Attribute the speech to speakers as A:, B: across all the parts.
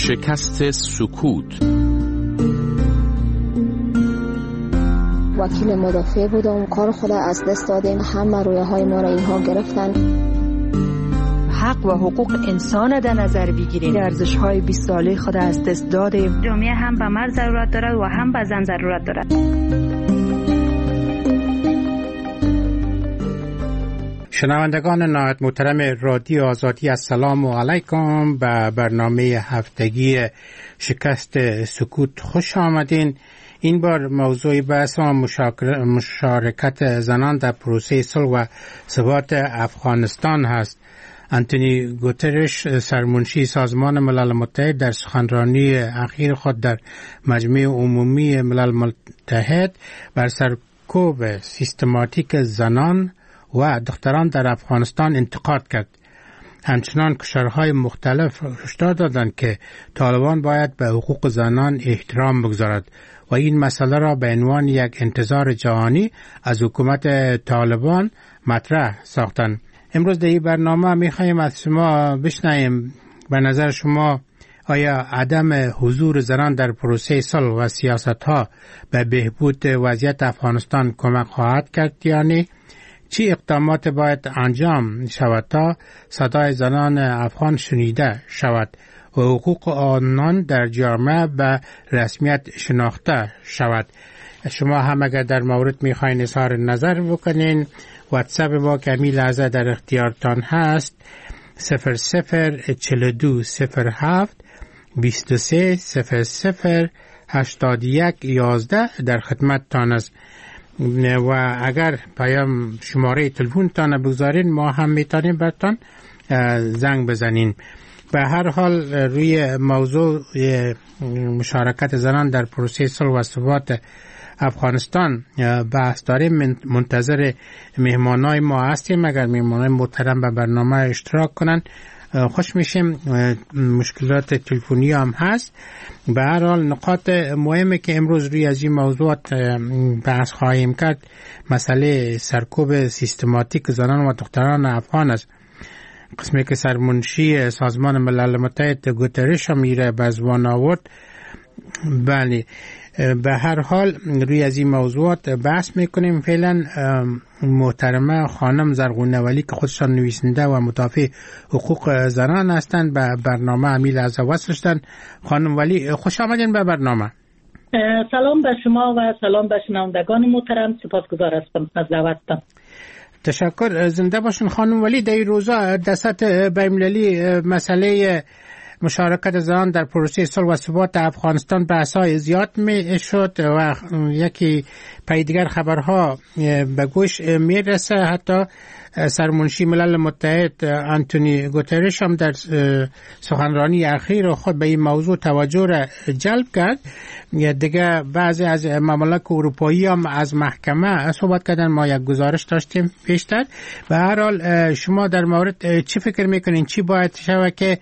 A: شکست سکوت.
B: وکیل مدافع بودم، کار خود از دست دادیم، همه رویاهای ما را اینها گرفتن.
C: حق و حقوق انسان در نظر بگیریم، ارزش‌های 20 ساله خود از دست دادیم.
D: جامعه هم به مرد ضرورت دارد و هم به زن ضرورت دارد.
E: شنوندگان نهایت محترم رادیو آزادی، السلام علیکم. به برنامه هفتگی شکست سکوت خوش آمدین. این بار موضوع بحث ما مشارکت زنان در پروسه صلح و ثبات افغانستان هست. آنتونی گوترش، سرمنشی سازمان ملل متحد، در سخنرانی اخیر خود در مجمع عمومی ملل متحد بر سرکوب سیستماتیک زنان و دختران در افغانستان انتقاد کرد. همچنان کشورهای مختلف هشدار دادند که طالبان باید به حقوق زنان احترام بگذارد و این مسئله را به عنوان یک انتظار جهانی از حکومت طالبان مطرح ساختند. امروز در این برنامه می‌خوایم از شما بشنویم به نظر شما آیا عدم حضور زنان در پروسه صلح و سیاست‌ها به بهبود وضعیت افغانستان کمک خواهد کرد یا نه؟ چی اقدامات باید انجام شود تا صدای زنان افغان شنیده شود و حقوق آنان در جامعه به رسمیت شناخته شود؟ شما هم اگر در مورد میخواین اظهار نظر بکنین، واتساپ ما که همین لحظه در اختیارتان هست 004207 2300 81 11 در خدمتتان است و اگر پیام شماره تلفن تان بگذارین ما هم میتونیم برتان زنگ بزنین. به هر حال روی موضوع مشارکت زنان در پروسه صلح و ثبات افغانستان بحث داریم. منتظر مهمانای ما هستیم. اگر مهمانای محترم به برنامه اشتراک کنن خوش میشیم. مشکلات تلفنی هم هست. به هر حال نقاط مهمی که امروز روی از این موضوعات بحث خواهیم کرد مسئله سرکوب سیستماتیک زنان و دختران افغان است. قسمی که سرمنشی سازمان ملل متحد گوترش هم میره به زبان آورد. بله، به هر حال روی از این موضوعات بحث میکنیم. فعلا محترمه خانم زرغونه ولی که خودشان نویسنده و مدافع حقوق زنان هستند به برنامه امیل از وصل شدن. خانم ولی خوش آمدین به برنامه.
F: سلام به شما و سلام به شنوندگان محترم. سپاسگزار هستم از دعوتتان.
E: تشکر، زنده باشین خانم ولی. در این روزا در سطح بین‌المللی مسئله مشارکت زنان در پروسه صلح و ثبات افغانستان بحث‌های زیاد می شد و یکی پای دیگر خبرها به گوش میرسه. حتی سرمنشی ملل متحد آنتونی گوترش هم در سخنرانی اخیر خود به این موضوع توجه را جلب کرد. دیگه بعضی از ممالک اروپایی هم از محکمه صحبت کردن. ما یک گزارش داشتیم پیشتر. به هر حال شما در مورد چی فکر میکنین؟ چی باید شود که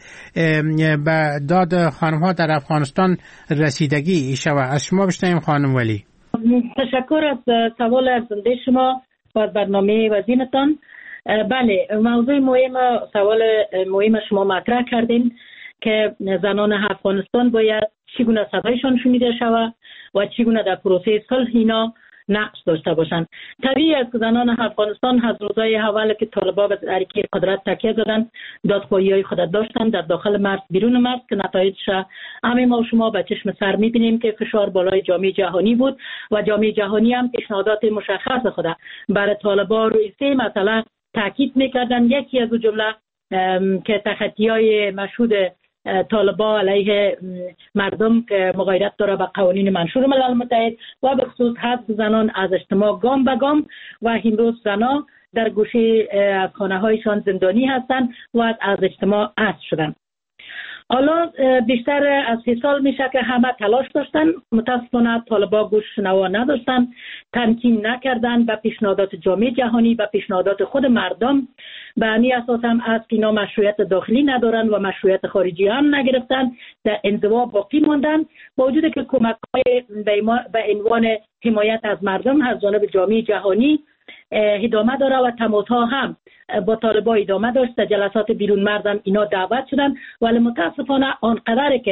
E: به داد خانم‌ها در افغانستان رسیدگی شود؟ از شما بشنویم خانم ولی.
F: تشکر از سوال ارزنده شما و از برنامه وزینتان. بله، موضوع مهم، سوال مهم شما مطرح کردین که زنان افغانستان باید چگونه صدایشان شنیده شود و چگونه در پروسه صلح اینا نقش داشته باشند. طبیعی است که زنان افغانستان از روزهای اول که طالبان به حرکت قدرت تکیه دادند دادخواهی‌های خود داشتند در داخل مرز بیرون مرز که نتایجش همه ما و شما به چشم سر می‌بینیم که فشار بالای جامعه جهانی بود و جامعه جهانی هم پیشنهادات مشخص خود برای طالبان روی سه مسئله تاکید می‌کردند. یکی از جمله که تخطی‌های مشهود طالبان علیه مردم که مغایرت داره به قوانین منشور ملل متحد و به خصوص حذف زنان از اجتماع گام به گام و امروز زنان در گوشه از خانه‌هایشان زندانی هستند و از اجتماع حذف شدند. حالا بیشتر از 3 سال میشه که همه تلاش داشتن، متاسفانه طالبان گوش نوا نداشتن، تمکین نکردن به پیشنهادات جامعه جهانی، به پیشنهادات خود مردم. به همین اساس هم است که اینا مشروعیت داخلی ندارن و مشروعیت خارجی هم نگرفتن، در انزوا باقی موندن، با وجود که کمک‌های به عنوان حمایت از مردم از جانب جامعه جهانی ادامه داره و تماس‌ها هم با طالبان ادامه داشت. در جلسات بیرون مرز هم اینا دعوت شدن، ولی متاسفانه آنقدر که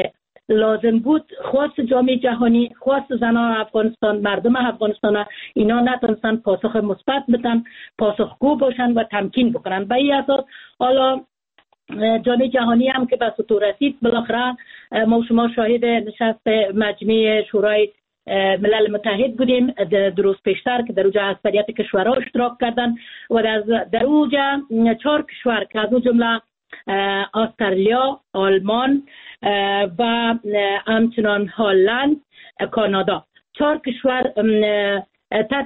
F: لازم بود خواست جامعه جهانی، خواست زنان افغانستان، مردم افغانستان اینا نتونستن پاسخ مثبت بدن، پاسخگو باشن و تمکین بکنن. به این اساس حالا جامعه جهانی هم که به سطوح رسید، بالاخره ما شما شاهد نشست مجمع شورای ملل متحد بودیم در روز پیشتر که در اونجا اکثریت کشورها اشتراک کردن و در اونجا 4 کشور که از اون جمله استرالیا، آلمان و همچنان هلند، کانادا، 4 کشور تحت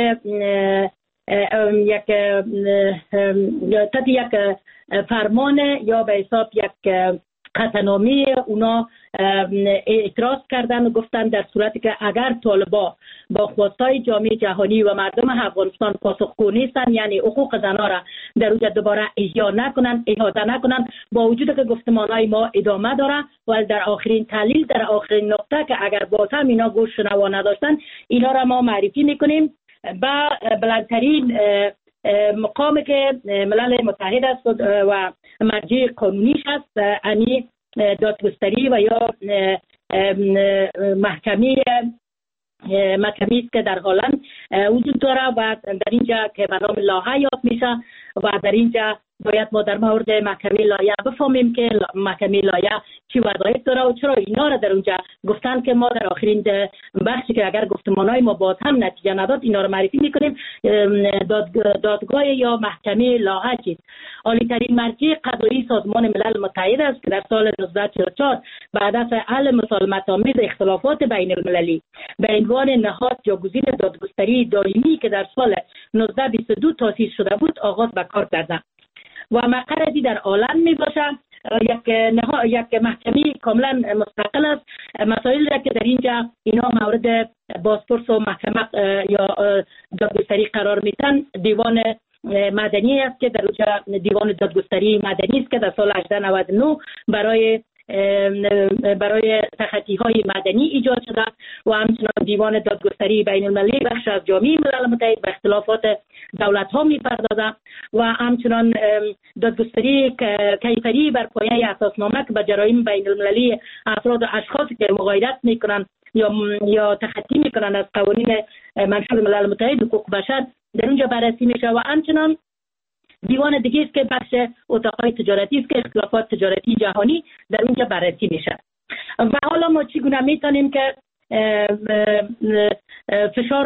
F: یک فرمان یا به حساب یک قطعنامه اونا اعتراض کردن و گفتن در صورتی که اگر طالبا با خواستای جامعه جهانی و مردم افغانستان پاسخگو نیستن، یعنی حقوق زنها را در اونجا دوباره احیا نکنن، احاطه نکنن، با وجود که گفتمانهای ما ادامه داره، و در آخرین تحلیل، در آخرین نقطه که اگر باز هم اینا گوش شنوا نداشتن، اینا را ما معرفی میکنیم با بلندترین مقامی که ملل متحد است و مرجع قانونیش است، یعنی دادگستری و یا محکمه است که در هلند وجود داره و در اینجا که به نام لاهه یاد میشه و در اینجا باید ما در مورد محکمه لایحه بفهمیم که محکمه لایحه چی وظایف داره و چرا اینا را در اونجا گفتن که ما در آخرین بخشی که اگر گفتمانهای ما باز هم نتیجه نداد اینا را معرفی میکنیم. دادگاه یا محکمه لایحه چیست؟ عالی ترین مرجع قضایی سازمان ملل متحد است که در سال 1944 بعد از حل مسالمت‌آمیز اختلافات بین المللی به عنوان نهاد جاگزین دادگستری دائمی که در سال 1922 تأسیس شده بود آغاز به کار کرد و مقرری در عالم می باشه، یک محکمه کاملا مستقل است. مسائل که در اینجا اینا مورد بازپرس و محکمه یا دادگستری قرار میتن، دیوان مدنی است که در اونجا دیوان دادگستری مدنی است که در سال 1899 برای تخطی های مدنی ایجاد شده و همچنان دیوان دادگستری بین المللی بخش از جامعه ملل متحد به اختلافات دولت ها می پردازد و همچنان دادگستری کیفری بر پایه اساسنامه که به جرایم بین المللی افراد و اشخاصی که مغایرت می کنند یا تخطی می کنند از قوانین منشور ملل متحد حقوق بشر در اونجا بررسی می شود و همچنان دیوان دیگه است که بخش اتاقهای تجارتی است که اختلافات تجارتی جهانی در اونجا بررسی میشه. و حالا ما چگونه میتونیم که فشار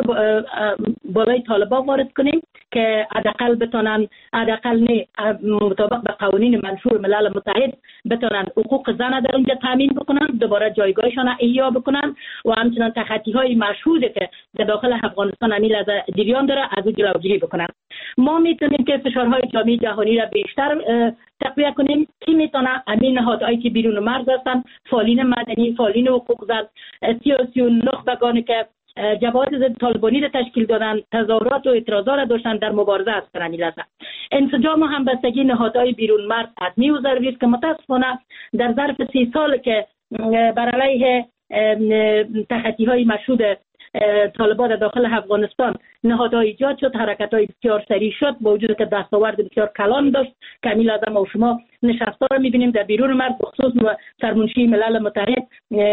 F: بالای طالبا وارد کنیم که حداقل بتونن، حداقل مطابق به قوانین منشور ملل متحد بتونن حقوق زن در اونجا تامین بکنن، دوباره جایگاهشان احیا بکنن و همچنان تخطی های مشهوده که در داخل افغانستان امیل از جریان داره از اون جلوگیری بکنن. ما میتونیم که فشارهای جامعه جهانی را بیشتر تقویه کنیم. کی میتونه؟ همین نهادهایی که بیرون مرز هستن، فعالین مدنی، فعالین حقوق زن، سیاسی و نخبگانی که جبهات ضد طالبانی را تشکیل دادن، تظاهرات و اعتراضات را داشتن در مبارزه از کرانی رسن. انسجام و همبستگی نهادهای بیرون مرز حتمی و ضروری است که متاسفانه در ظرف 30 سال که بر علیه تخطی های مشهود طالبان در داخل افغانستان نهادهای ایجاد شد، حرکت‌های بسیار سریع شد، با وجود که دستاورد بسیار کلان داشت. کمی لازم و شما نشست‌ها را می‌بینیم در بیرون مرز، بخصوص سرمنشی ملل متحد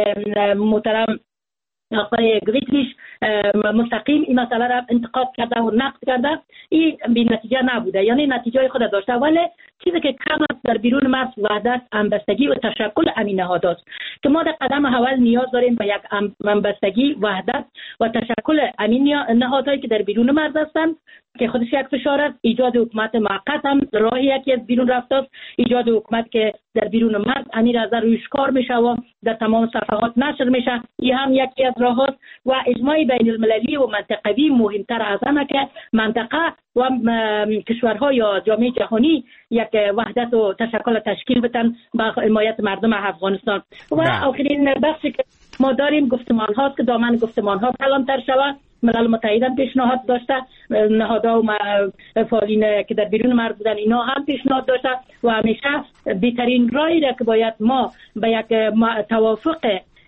F: محترم آقای گریتریش مستقیم این مسئله را انتقاد کرده و نقد کرده. این بی نتیجه نبوده، یعنی نتیجه خود داشته، ولی چیزی که کم است در بیرون مرز وحدت، همبستگی و تشکل امین نهادهاست که ما در قدم اول نیاز داریم به یک همبستگی، وحدت و تشکل امین نهادهایی که در بیرون مرز هستند که خودش یک فشار است. ایجاد حکومت موقت هم راه یکی از بیرون رفته است. ایجاد حکومت که در بیرون مرز امیر از روش کار میشه و در تمام صفحات نشر میشه، این هم یکی از راه است. و اجماع بین المللی و منطقوی مهمتر از همه که منطقه و کشورها یا جامعه جهانی یک وحدت و تشکل تشکیل بدن با حمایت مردم افغانستان. و آخرین بخشی که ما داریم گفتمان هاست که دامن گفتمان ها کلانتر شود. ملل متحد هم پیشنهاد داشته، نهادها و فعالین که در بیرون مرز بودن اینا هم پیشنهاد داشته و همیشه بهترین راهی را که باید ما به یک توافق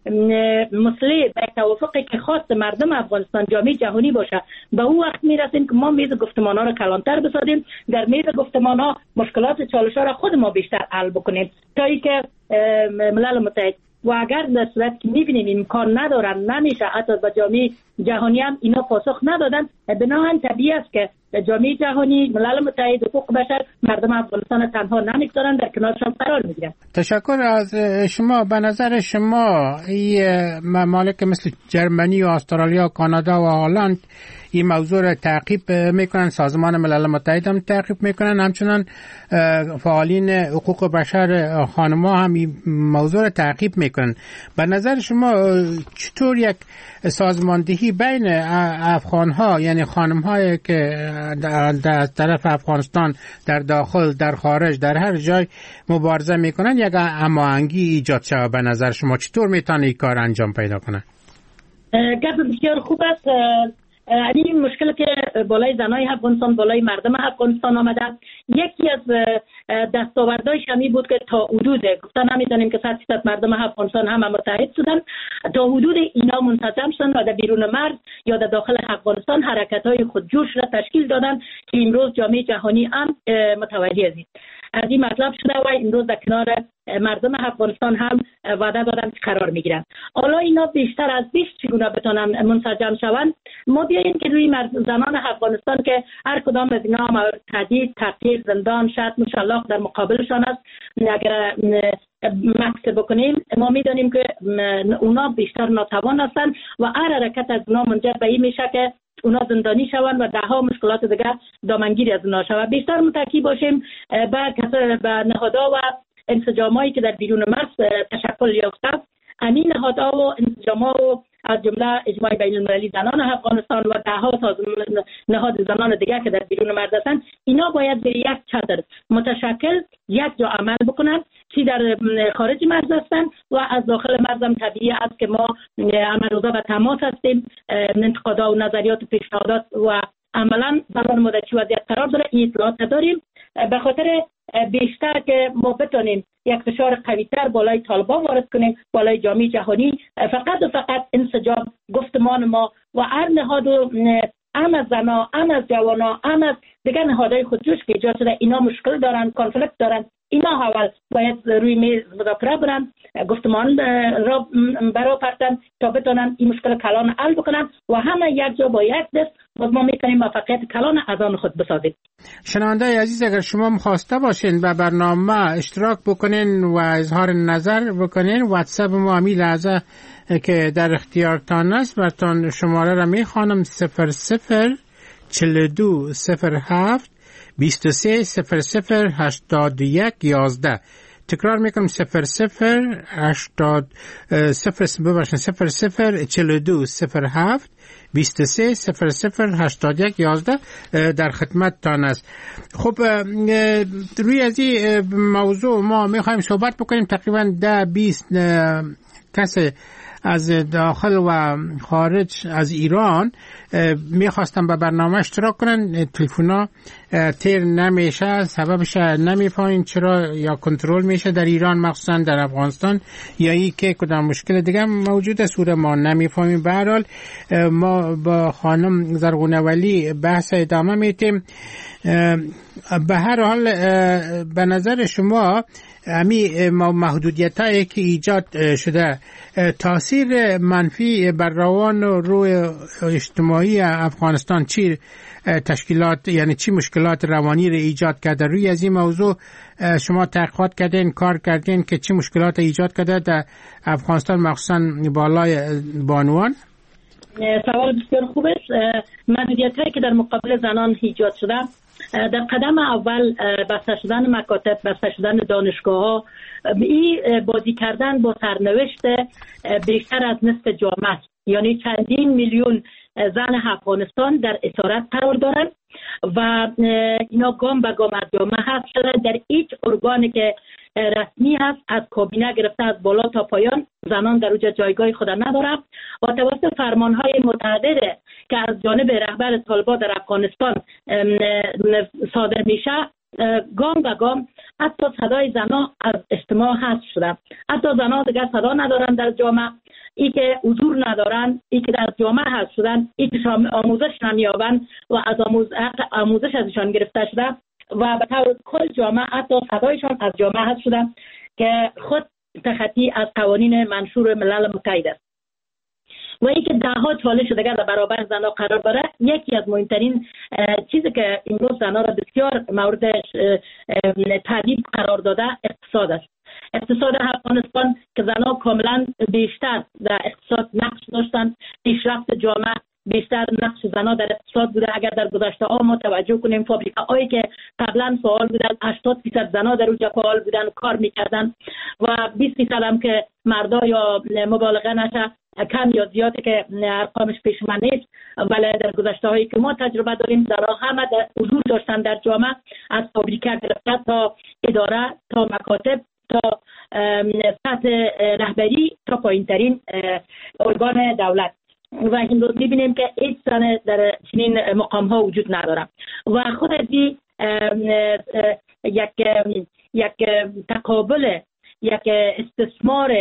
F: مسئله، به توافقی که خاص مردم افغانستان، جامعه جهانی باشه، به اون وقت میرسیم که ما میز گفتمان ها را کلانتر بسازیم، در میز گفتمان ها مشکلات چالش ها را خود ما بیشتر حل بکنیم تا اینکه ملل متحد و اگر در صورت که می‌بینیم امکان ندارن نمیشه حتی با جامعه جهانی هم اینا پاسخ ندادن، بنابراین طبیعی است که جامعه جهانی، ملل متحد، حقوق بشر مردم افغانستان تنها نمی‌گذارن، در کنارشان قرار می‌گیرن.
E: تشکر از شما. به نظر شما این ممالک مثل جرمنی و استرالیا و کانادا و هلند این موضوع را تعقیب میکنن، سازمان ملل متحد هم تعقیب میکنن، همچنان فعالین حقوق بشر خانم‌ها هم این موضوع را تعقیب میکنن. به نظر شما چطور یک سازماندهی بین افغان‌ها، یعنی خانم‌هایی که در طرف افغانستان در داخل، در خارج، در هر جای مبارزه میکنن، یک هماهنگی ایجاد شود؟ به نظر شما چطور میتونه این کار انجام پیدا کنه؟
F: گپ بسیار خوب است. این مشکل که بالای زنای افغانستان، بالای مردم افغانستان آمده، یکی از دستاوردهایش همی بود که تا حدود گفتن نمیدانیم که 100% مردم افغانستان هم متحد شدن، تا حدود اینا منسجم شدن و در بیرون مرز یا در داخل افغانستان حرکت‌های خودجوش را تشکیل دادن که امروز جامعه جهانی هم متوجه است. از این مطلب شده و امروز در کنار مردم افغانستان هم وعده دادن که قرار میگیرن. حالا اینا بیشتر از 20 چگونه بتونن منسجم شوند؟ ما بیاییم که روی زنان افغانستان که هر کدام از اینا تهدید، تحقیر، زندان، شتم، شلاق در مقابلشان است، اگر مکس بکنیم ما میدانیم که اونا بیشتر ناتوان هستند و هر حرکت از اونا منجر به این میشه که اونا زندانی شوند و دهها مشکلات دیگر دامنگیری از اونا شود. بیشتر متکی باشیم به نهادها و انسجامایی که در بیرون مرز تشکل یافته. این نهادها و انسجامها و از جمله اجماع بین المللی زنان افغانستان و دهها نهاد زنان دیگر که در بیرون مرز هستند، اینا باید به یک چتر متشکل یک جا عمل بکنند، چی در خارج مرز هستند و از داخل مرز هم طبیعی است که ما روزا به تماس هستیم، انتقادات و نظریات و پیشنهادات و عملا زمان مدتی وضعیت قرار داره، این اطلاعات داریم. به خاطر بیشتر که ما بتونیم یک فشار قوی‌تر بالای طالبان وارد کنیم، بالای جامعه جهانی، فقط و فقط انسجام گفتمان ما و هر نهاد هم از زنا، هم از جوانا، هم از دیگر نهادهای خودجوش که ایجاد شده، اینا مشکل دارن، کانفلیکت دارن، اینا اول باید روی میز مذاکره برن، گفتمان را برا پرتن تا بتونن این مشکل کلان حل بکنن و همه یک جا با یک دست باز ما میتونیم موفقیت کلان از آن خود بسازیم.
E: شنونده عزیز، اگر شما مخواسته باشین به برنامه اشتراک بکنین و اظهار نظر بکنین، واتساپ ما همی لحظه که در اختیارتان است براتون شماره را میخوانم: 00 42 07 23 00 81 11. تکرار میکنم: 00 42 07 23 00 81 11 در خدمت تان است. خب روی از این موضوع ما میخوایم صحبت بکنیم. تقریبا 10-20 کس از داخل و خارج از ایران میخواستن به برنامه اشتراک کنن، تلفونا تیر نمیشه، سببش نمیفهمیم چرا، یا کنترل میشه در ایران مخصوصا در افغانستان، یا ای که کدام مشکل دیگه موجوده سوره ما نمیفهمیم. به هر حال ما با خانم زرغونه ولی بحث ادامه میتیم. به هر حال به نظر شما امی محدودیت هایی که ایجاد شده تاثیر منفی بر روان و روی اجتماعی افغانستان چی تشکیلات، یعنی چی مشکلات روانی رو ایجاد کرده؟ روی از این موضوع شما تحقیقات کردین، کار کردین که چی مشکلات ایجاد کرده در افغانستان مخصوصا بالای بانوان؟
F: سوال بسیار خوب است. محدودیت هایی که در مقابل زنان ایجاد شده، در قدم اول بسته شدن مکاتب، بسته شدن دانشگاه ها، این بازی کردن با سرنوشت بیشتر از نصف جامعه، یعنی چندین میلیون زن افغانستان در اسارت قرار دارند و اینا گام به گام از جامعه حذف شدن. در هیچ ارگانی که رسمی هست از کابینه گرفته از بالا تا پایان زنان در اوجه جایگاه خود ندارند و توسط فرمانهای متعدد که از جانب رهبر طالبان در افغانستان صادر میشه، گام به گام حتی صدای زنان از اجتماع حذف شده. حتی زنان دیگر صدا ندارن در جامعه، ای که حضور ندارن، ای که در جامعه حذف شدن، ای که آموزش نمیابن و از آموزش ازشان گرفته شده و به طور کل جامعه حتی صدایشان از جامعه حذف شده که خود تخطی از قوانین منشور ملل متحد است و اینکه دهها چالش دیگر در برابر زنها قرار داره. یکی از مهمترین چیزی که امروز زنها را بسیار مورد تهدید قرار داده اقتصاد است. اقتصاد افغانستان که زنها کاملا بیشتر در اقتصاد نقش داشتند، پیشرفت جامعه بیشتر نقش زنها در اقتصاد بوده. اگر در گذشته ها ما توجه کنیم فابریکاهایی که قبلا فعال بودن 80% زنها در اونجا فعال بودن، کار میکردن و 20% هم که مردا یا مبالغه نشه کم یا زیاده که ارقامش پیش من نیست، ولی در گذشته هایی که ما تجربه داریم زنها همه حضور داشتن در جامعه، از فابریکه گرفته تا اداره تا مکاتب تا سطح رهبری تا پایین ترین ارگان دولت و امروز میبینیم که هیچ زن در چنین مقام ها وجود نداره و خود از یک تقابل، یک استثمار،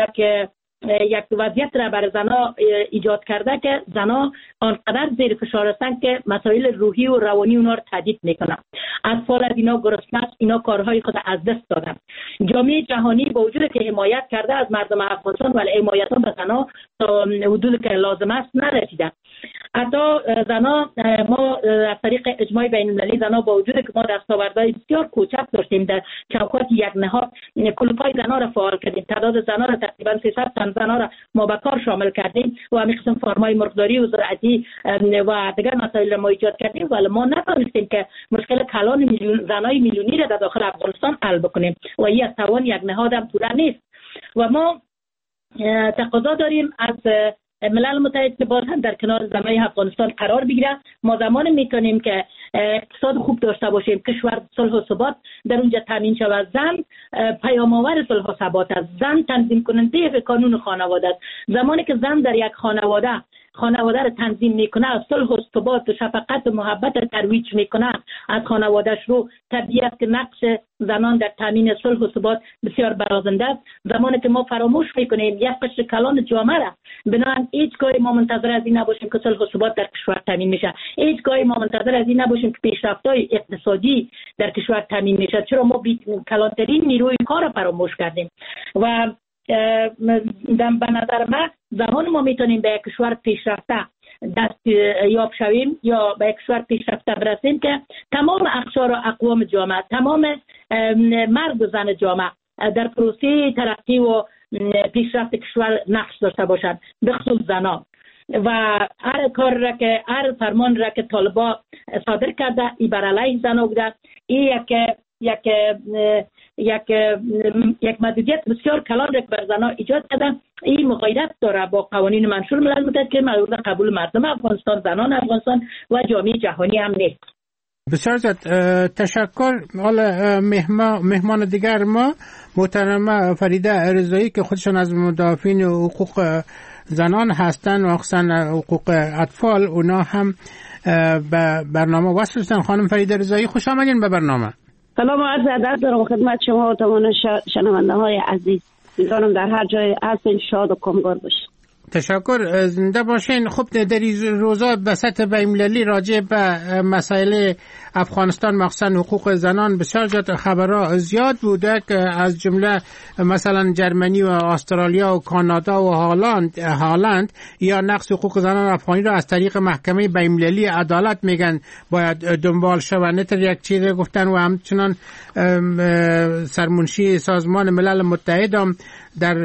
F: یک وضعیت را بر زنها ایجاد کرده که زنها آنقدر زیر فشار هستند که مسائل روحی و روانی اونا را تهدید میکنن. اطفال از اینا گرسنه است، اینا کارهای خود از دست دادن. جامعه جهانی با وجود که حمایت کرده از مردم افغانستان ولی حمایت به زنها تا حدودی که لازم است نرسیده. حتی زنها ما از طریق اجماع بین المللی زنها با وجود که ما دستاوردهای بسیار کوچک داشتیم در چوکات یک نهاد کلوپای زنها را فعال کردیم، تعداد زنها را تقریبا 300 تن زنها را ما به کار شامل کردیم و همین قسم فرمای مرغداری و زراعتی و دیگر مسائل ما ایجاد کردیم ولی ما نتونستیم که مشکل کلان زنای میلیونی را در داخل افغانستان حل بکنیم و این از توان یک نهاد هم پورا نیست و ما تقاضا داریم از ملل متحد که باز هم در کنار زنای افغانستان قرار بگیره. ما زمان میکنیم که اقتصاد خوب داشته باشیم، کشور صلح و ثبات در اونجا تامین شود. زن پیام آور صلح و ثبات است، زن تنظیم کننده قانون خانواده است. زمانی که زن در یک خانواده را تنظیم میکنه، صلح و ثبات و شفقت و محبت را ترویج میکنه از خانوادهش رو، طبیعی است که نقش زنان در تامین صلح و ثبات بسیار برازنده است. زمانی که ما فراموش میکنیم یک قشر کلان جامعه را، بنابراین هیچگاهی ما منتظر از این نباشیم که صلح و ثبات در کشور تامین میشه، هیچگاهی ما منتظر از این نباشیم که پیشرفت‌های اقتصادی در کشور تامین میشه، چرا ما کلانترین نیروی کار را فراموش کردیم و به نظر من زمان ما میتونیم به یک کشور پیشرفته دست یاب شویم یا به یک کشور پیشرفته برسیم که تمام اقشار و اقوام جامعه، تمام مرد و زن جامعه در پروسه ترقی و پیشرفت کشور نقش داشته باشند، به خصوص زنان. و هر کار را که هر فرمان را که طالبان صادر کرده ای بر علیه زنان بوده، این یک محدودیت بسیار کلان را که بر زنان ایجاد کردن، این مغایرت داره با قوانین منشور ملل متحد که مورد قبول مردم افغانستان، زنان افغانستان و جامعه جهانی هم نیست.
E: بسیار زیاد تشکر. حالا مهمان دیگر ما محترمه فریده رضایی که خودشان از مدافعین حقوق زنان هستند و خصوصا حقوق اطفال، اونا هم به برنامه وصل شدن. خانم فریده رضایی خوش آمدین به برنامه.
G: سلام و عرض ادب دارم خدمت شما و تمام شنونده های عزیز. می‌دانم در هر جای هستین شاد و کامگار باشین.
E: تشکر، زنده باشین. خب در این روزا به سطح بین‌المللی راجع به مسائل افغانستان مخصوصا حقوق زنان بسیار خبرها زیاد بوده که از جمله مثلا جرمنی و استرالیا و کانادا و هالند یا نقض حقوق زنان افغانی را از طریق محکمه بین‌المللی عدالت میگن باید دنبال شود. نتر یک چیز گفتن و همچنان سرمنشی سازمان ملل متحد هم در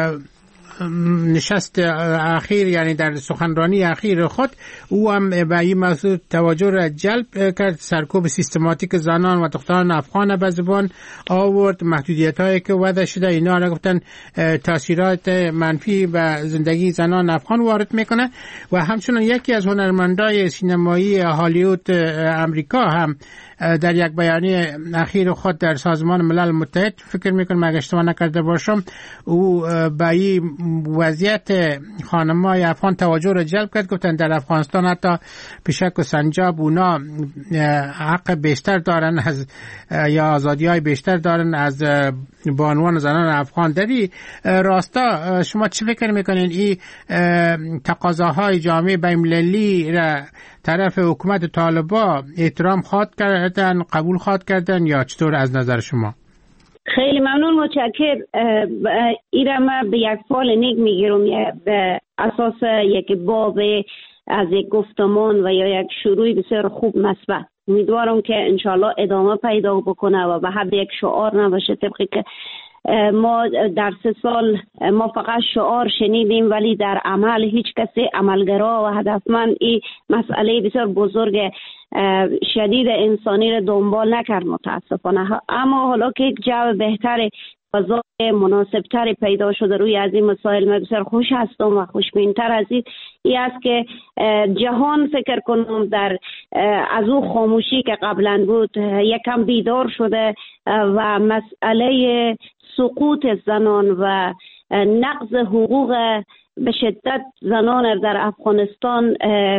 E: نشست اخیر، یعنی در سخنرانی اخیر خود، او هم به این موضوع توجه را جلب کرد. سرکوب سیستماتیک زنان و دختران افغان به زبان آورد، محدودیت هایی که وضع شده اینا را گفتن تاثیرات منفی به زندگی زنان افغان وارد میکنه. و همچنان یکی از هنرمندای سینمایی هالیوود امریکا هم در یک بیانیه اخیر خود در سازمان ملل متحد، فکر میکنم اگه اشتباه نکرده باشم، او به این وضعیت خانم‌های افغان توجه را جلب کرد. گفتن در افغانستان حتی پیشک و سنجاب اونا حق بیشتر دارن از یا آزادی‌های بیشتر دارن از بانوان زنان افغان. در این راستا شما چه فکر میکنین این تقاضاهای جامعه بین‌المللی را طرف حکومت طالبان احترام خواد کردن، قبول خواد کردن یا چطور از نظر شما؟
G: خیلی ممنون، متشکر. ایرم به یک فال نیک میگیرم به اساس یک باب از یک گفتمان و یا یک شروع بسیار خوب مثبت. امیدوارم که انشالله ادامه پیدا بکنه و به حد یک شعار نباشه، طبقی که ما در 3 سال ما فقط شعار شنیدیم ولی در عمل هیچ کسی عملگرا و هدفمند این مسئله بسیار بزرگ شدید انسانی را دنبال نکرد متاسفانه. اما حالا که یک جو بهتر فضای مناسبتر پیدا شده روی از این مسائل، من بسیار خوش هستم و خوشبینتر از این است که جهان فکر کنم در از او خاموشی که قبلا بود یکم بیدار شده و مسئله سقوط زنان و نقض حقوق به شدت زنان در افغانستان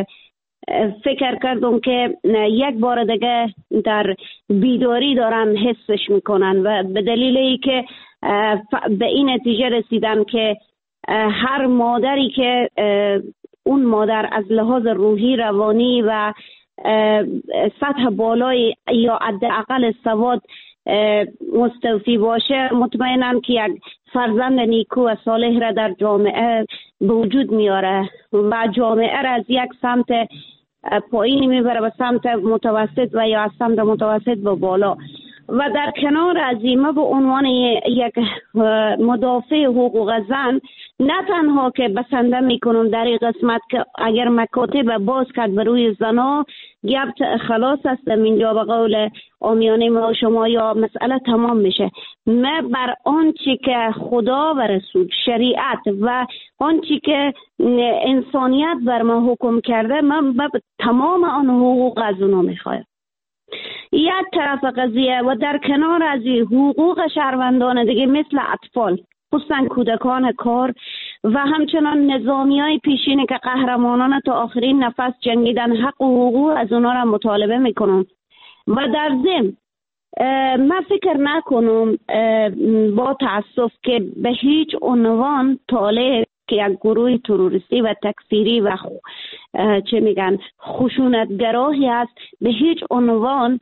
G: فکر کردم که یک بار دیگه در بیداری دارن حسش میکنن و به دلیل ای که به این نتیجه رسیدن که هر مادری که اون مادر از لحاظ روحی، روانی و سطح بالای یا حداقل سواد مستوفی باشه، مطمئنم که یک فرزند نیکو و صالح را در جامعه به وجود میاره و جامعه را از یک سمت پایین میبره به سمت متوسط و یا از سمت متوسط به بالا. و در کنار از این به عنوان یک مدافع حقوق زن نه تنها که بسنده میکنم در این قسمت که اگر مکاتب باز کرد به روی زنا گپ خلاص است اینجا به قول عامیانه ما شما یا مسئله تمام میشه. من بر آنچه که خدا و رسول، شریعت و آنچه که انسانیت بر ما حکم کرده، من تمام آن حقوق از اونا میخوایم. یک طرف قضیه و در کنار از حقوق شهروندان دیگه مثل اطفال، خصوصا کودکان کار و همچنان نظامیای پیشین که قهرمانان تا آخرین نفس جنگیدن، حق و حقوق از اونا را مطالبه میکنم. و در ضمن من فکر نکنم با تاسف که به هیچ عنوان طالع که یک گروه تروریستی و تکفیری و چه میگن خشونتگراهی است، به هیچ عنوان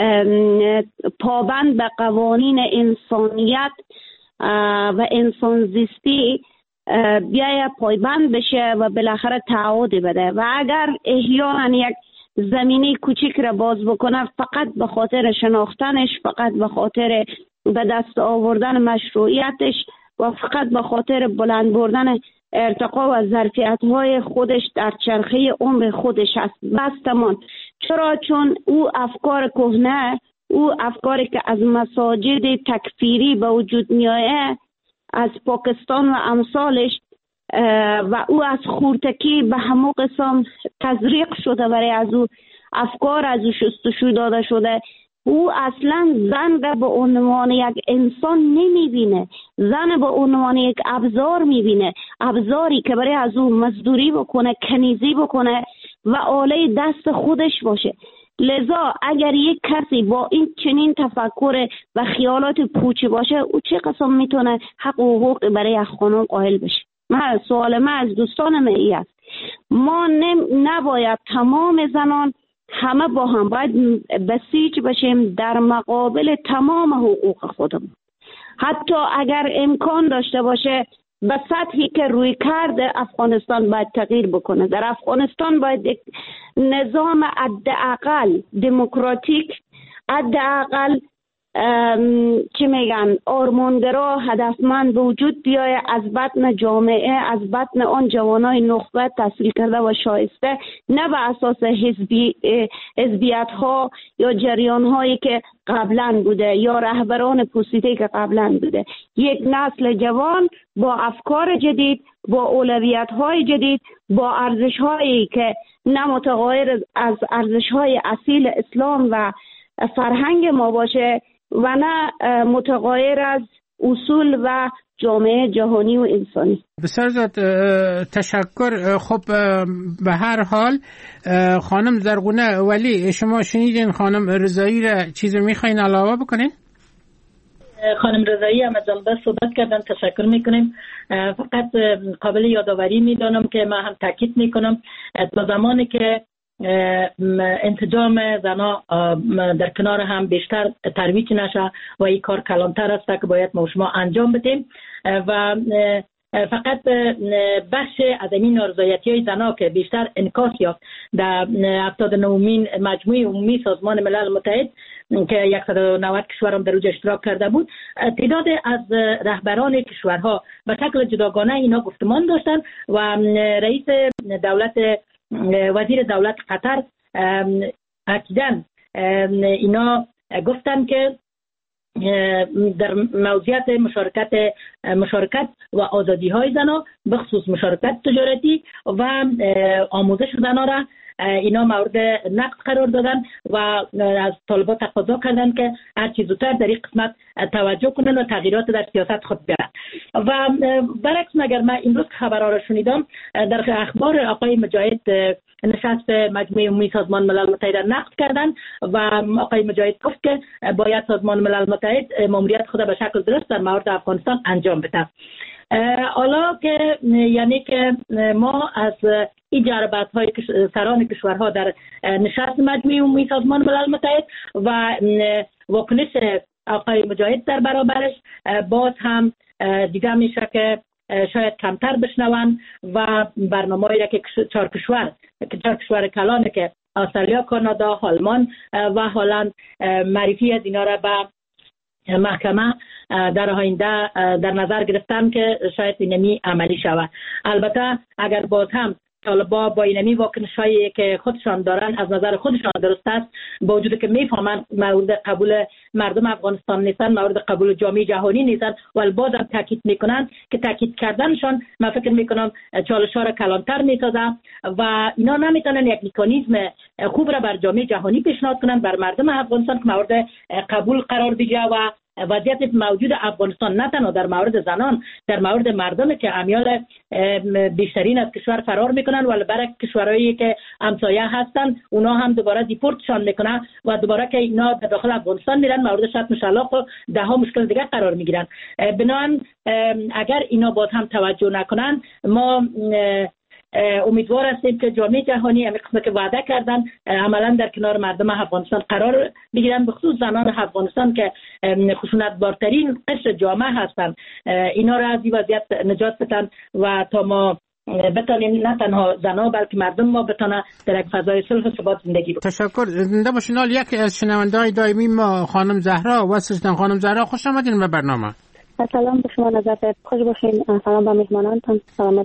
G: پابند به قوانین انسانیت و انسان زیستی بیاید پایبند بشه و بالاخره تعهد بده. و اگر احیانا یک زمینه کوچیک را باز بکنه فقط به خاطر شناختنش، فقط به خاطر به دست آوردن مشروعیتش و فقط به خاطر بلند بردن ارتقا و ظرفیت‌های خودش در چرخه عمر خودش است، بس تمام. چرا؟ چون او افکار کهنه، او افکاری که از مساجد تکفیری به وجود میآید از پاکستان و امثالش و او از خورتکی به همه قسم تزریق شده، برای از او افکار از او شستشو داده شده. او اصلا زن را به عنوان یک انسان نمیبینه، زن به عنوان یک ابزار میبینه، ابزاری که برای از او مزدوری بکنه، کنیزی بکنه و آله دست خودش باشه. لذا اگر یک کسی با این چنین تفکر و خیالات پوچی باشه، او چه قسم میتونه حق و حقوق برای یک خانم قائل بشه؟ سوال من از دوستان من است، ما نباید تمام زنان همه با هم باید بسیج بشیم در مقابل تمام حقوق خودمون. حتی اگر امکان داشته باشه به سطحی که روی کرده افغانستان باید تغییر بکنه. در افغانستان باید یک نظام حداقل دموکراتیک، حداقل چی میگن آرمانگرا، هدفمند به وجود بیاید از بطن جامعه، از بطن آن جوانای نخبه تحصیل کرده و شایسته، نه به اساس حزبیت ها یا جریان هایی که قبلا بوده یا رهبران پوسیده که قبلا بوده. یک نسل جوان با افکار جدید، با اولویت های جدید، با ارزش هایی که نه متغیر از ارزش های اصیل اسلام و فرهنگ ما باشه و نه متغیر از اصول و جامعه جهانی و انسانی.
E: بسیار زیاد تشکر. خب به هر حال خانم زرغونه ولی شما شنیدین خانم رضایی را چیزی میخواین علاوه بکنین؟
F: خانم رضایی هم از جنبه صحبت کردن، تشکر میکنیم. فقط قابل یادآوری میدانم که من هم تاکید میکنم تا زمانی که انسجام زنا در کنار هم بیشتر ترویج نشه و این کار کلانتر است که باید ما شما انجام بدیم و فقط بخش از این نارضایتی‌های زنا که بیشتر انعکاس یافت در 79مین مجموعه عمومی سازمان ملل متحد که 190 کشور هم در اوج اشتراک کرده بود، تعداد از رهبران کشورها به شکل جداگانه اینا گفتمان داشتن و رئیس دولت وزیر دولت قطر اکیداً اینا گفتن که در موضوعیت مشارکت و آزادی های زنان بخصوص مشارکت تجارتی و آموزش زنان را اینا مورد نقد قرار دادن و از طالبان تقاضا کردن که هر چیز زودتر در این قسمت توجه کنن و تغییرات در سیاست خود بیارن. و برعکس مگر من امروز خبرها را شنیدم، در اخبار آقای مجاهد نشست مجموعه عمومی سازمان ملل متحد نقد کردن و آقای مجاهد گفت که باید سازمان ملل متحد ماموریت خود به شکل درست در مورد افغانستان انجام بده. حالا که یعنی که ما از این جربت های سران کشورها در نشست مجموعه عمومی سازمان ملل متحد و واکنش آقای مجاهد در برابرش باز هم دیده میشه که شاید کمتر بشنون و برنامه‌ای که چهار کشور کلانه که استرالیا، کانادا، آلمان و هلند معرفی از اینا را به محکمه در آینده در نظر گرفتن که شاید اینمی عملی شود. البته اگر باز هم طالبان با اینمی واکنش‌هایی که خودشان دارن از نظر خودشان درست است، با وجودی که میفهمن مورد قبول مردم افغانستان نیستن، مورد قبول جامعه جهانی نیستن، ولی بازم تاکید میکنن که تاکید کردنشان من فکر میکنم چالش‌ها را کلانتر میسازه و اینا نمیتونن یک مکانیزم خوب را بر جامعه جهانی پیشنهاد کنن بر مردم افغانستان که مورد قبول قرار بگیره و وضعیت موجود افغانستان نه تنها در مورد زنان، در مورد مردمی که امیال بیشترین از کشور فرار میکنن ولی برای کشورهایی که همسایه هستن اونا هم دوباره دیپورتشان میکنن و دوباره که اینا به داخل افغانستان میرن مورد شتم شلاق و ده ها مشکل دیگه قرار میگیرن. بنابراین اگر اینا باز هم توجه نکنن ما امیدوار هستیم که جامعه جهانی همین قسمت که وعده کردن عملا در کنار مردم افغانستان قرار بگیرن، به خصوص زنان افغانستان که خشونت بارترین قشر جامعه هستن، اینا را از این وضعیت نجات بدن و تا ما بتانیم نه تنها زنها بلکه مردم ما بتانه در یک فضای صلح و ثبات زندگی بکنن.
E: تشکر. زنده باشین. یکی از شنونده‌های دائمی ما خانم زهرا واسطن. خانم زهرا خوش آمدین به برنامه.
H: سلام به شما، نظر خوش باشین. سلام به مهمانانتون. سلامت.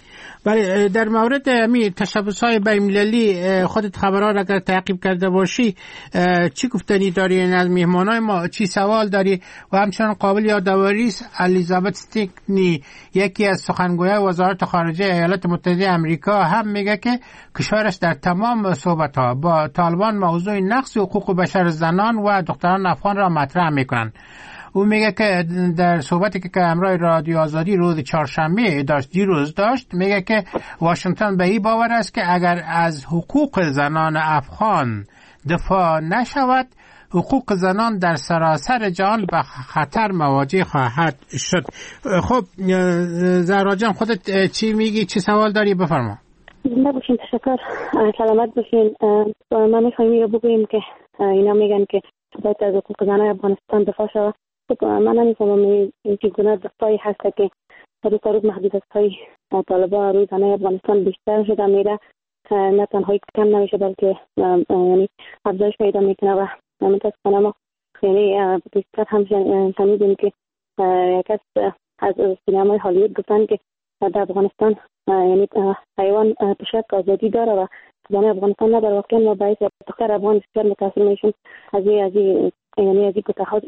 E: ولی در مورد تشبس‌های بین‌المللی خودت خبرها را اگر تعقیب کرده باشی چی گفتنی داری از مهمانای ما؟ چی سوال داری؟ و همچنان قابل یادآوری است الیزابت استیکنی یکی از سخنگویان وزارت خارجه ایالات متحده آمریکا هم میگه که کشورش در تمام صحبت‌ها با طالبان موضوع نقض حقوق بشر زنان و دختران افغان را مطرح میکنن. او میگه که در صحبتی که همراه رادیو آزادی روز چهارشنبه دیروز داشت، میگه که واشنگتن به این باور است که اگر از حقوق زنان افغان دفاع نشود حقوق زنان در سراسر جهان به خطر مواجه خواهد شد. خب زهرا جان خودت چی میگی؟ چی سوال داری؟ بفرما.
H: زنده باشین. تشکر. سلامت باشین. ما میخوایم بگوییم که اینا میگن که باید از حقوق زنان افغانستان دفاع شود. من نمی‌فهمم این چگونه دفاعی هست که روز تا روز محدودیت‌های طالبان روی زنان افغانستان بیشتر شده میره، نه تنها کم نمیشه بلکه یعنی افزایش پیدا میکنه و متاسفانه ما یعنی بیشتر هم شنیدیم که یک از سینمای هالیوود گفتن که در افغانستان یعنی حیوان تشک آزادی داره و زنان افغانستان نه در واقع ما باید دختر افغان بسیار متاثر میشیم از این یعنی از این گتاهات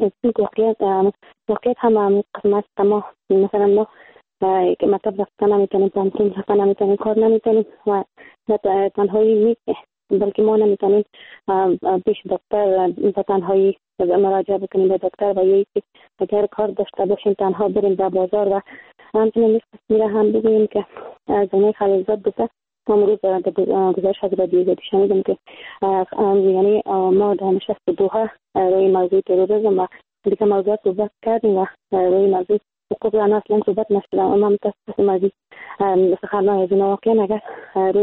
H: واقعیت هم قسم است. ما مثلا ما که مطلب رفتن نمیتونیم، تمرین رفتن نمیتونیم، کار نمیتونیم و تنهایی نیست بلکه ما نمیتونیم پیش دکتر تنهایی مراجعه بکنیم به دکتر و یا اگر کار داشته باشیم تنها بریم به بازار و همچنین میره هم بگوییم که زنه خلیلزاد گفته امروز گزارش از رادیو شنیدم که یعنی ما در نشست دوحه روی موضوع تروریسم و دیگه موضوعات صحبت کردیم و روی موضوع حقوق زنان اصلا صحبت نشد. اما متاسفم از این سخنان از این واقعا اگر روی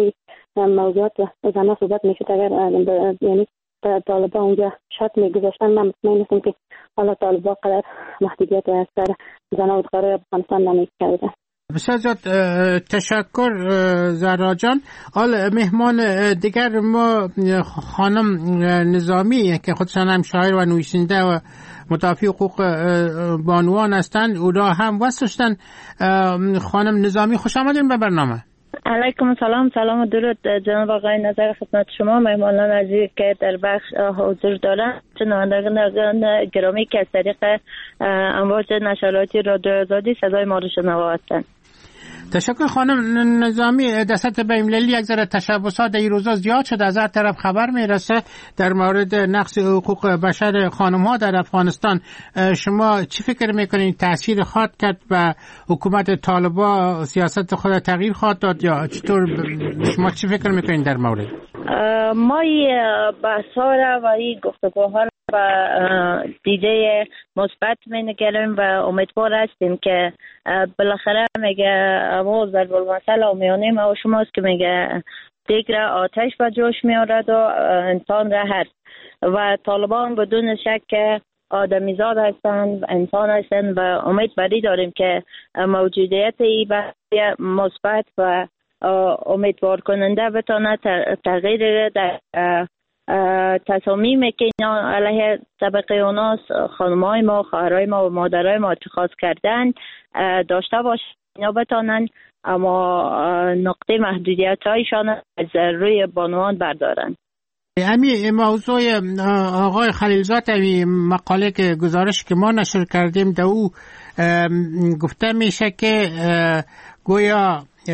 H: موضوعات زنان صحبت میشه. اگر یعنی طالبان اونجا شرط میگذاشتن، من مطمئن نیستم که حالا طالبان قدر محدودیت از سر زنان و دخترای افغانستان نمیکردن.
E: بسیار زیاد تشکر زهرا جان. حال مهمان دیگر ما خانم نظامی که خودشان هم شاعر و نویسنده و مدافع حقوق بانوان هستند، او را هم وصل. خانم نظامی خوش آمدین به برنامه.
D: علیکم سلام و درود جناب آقای نظر خدمت شما، مهمانان عزیز که در بخش حضور دارند، شنوندگان گرامی که از طریق امواج نشراتی رادیو آزادی صدای ما رو شنوا هستند.
E: تشکر خانم نظامی. دست بین‌المللی یک ذره تشبسات این روزا زیاد شد، از هر طرف خبر میرسه در مورد نقض حقوق بشر خانم ها در افغانستان. شما چی فکر میکنید تاثیر خواهد کرد و حکومت طالبان سیاست خود تغییر خواهد داد یا چطور؟ شما چی فکر میکنید در مورد؟
D: ما این بحث‌ها را و این گفتگوها را و دیده مثبت می‌نگریم و امیدوار هستیم که بالاخره میگه ما ضرب المثل و میانه ما و شماست که میگه دیگ را آتش و جوش میارد و انسان را هست و طالبان بدون شک آدمیزاد هستند، انسان هستند و امید بری داریم که موجودیت این بحث مثبت و امیدوار کننده بتونه تغییر در تصامیم که اینا علیه طبقه اوناس خانمای ما، خواهرای ما و مادرای ما اتخاذ کردن داشته باشه، اینا بتونن اما نقطه محدودیت هایشان از روی بانوان بردارن.
E: همین موضوع آقای خلیلزاد، همین مقاله که گزارش که ما نشر کردیم در او گفته میشه که گویا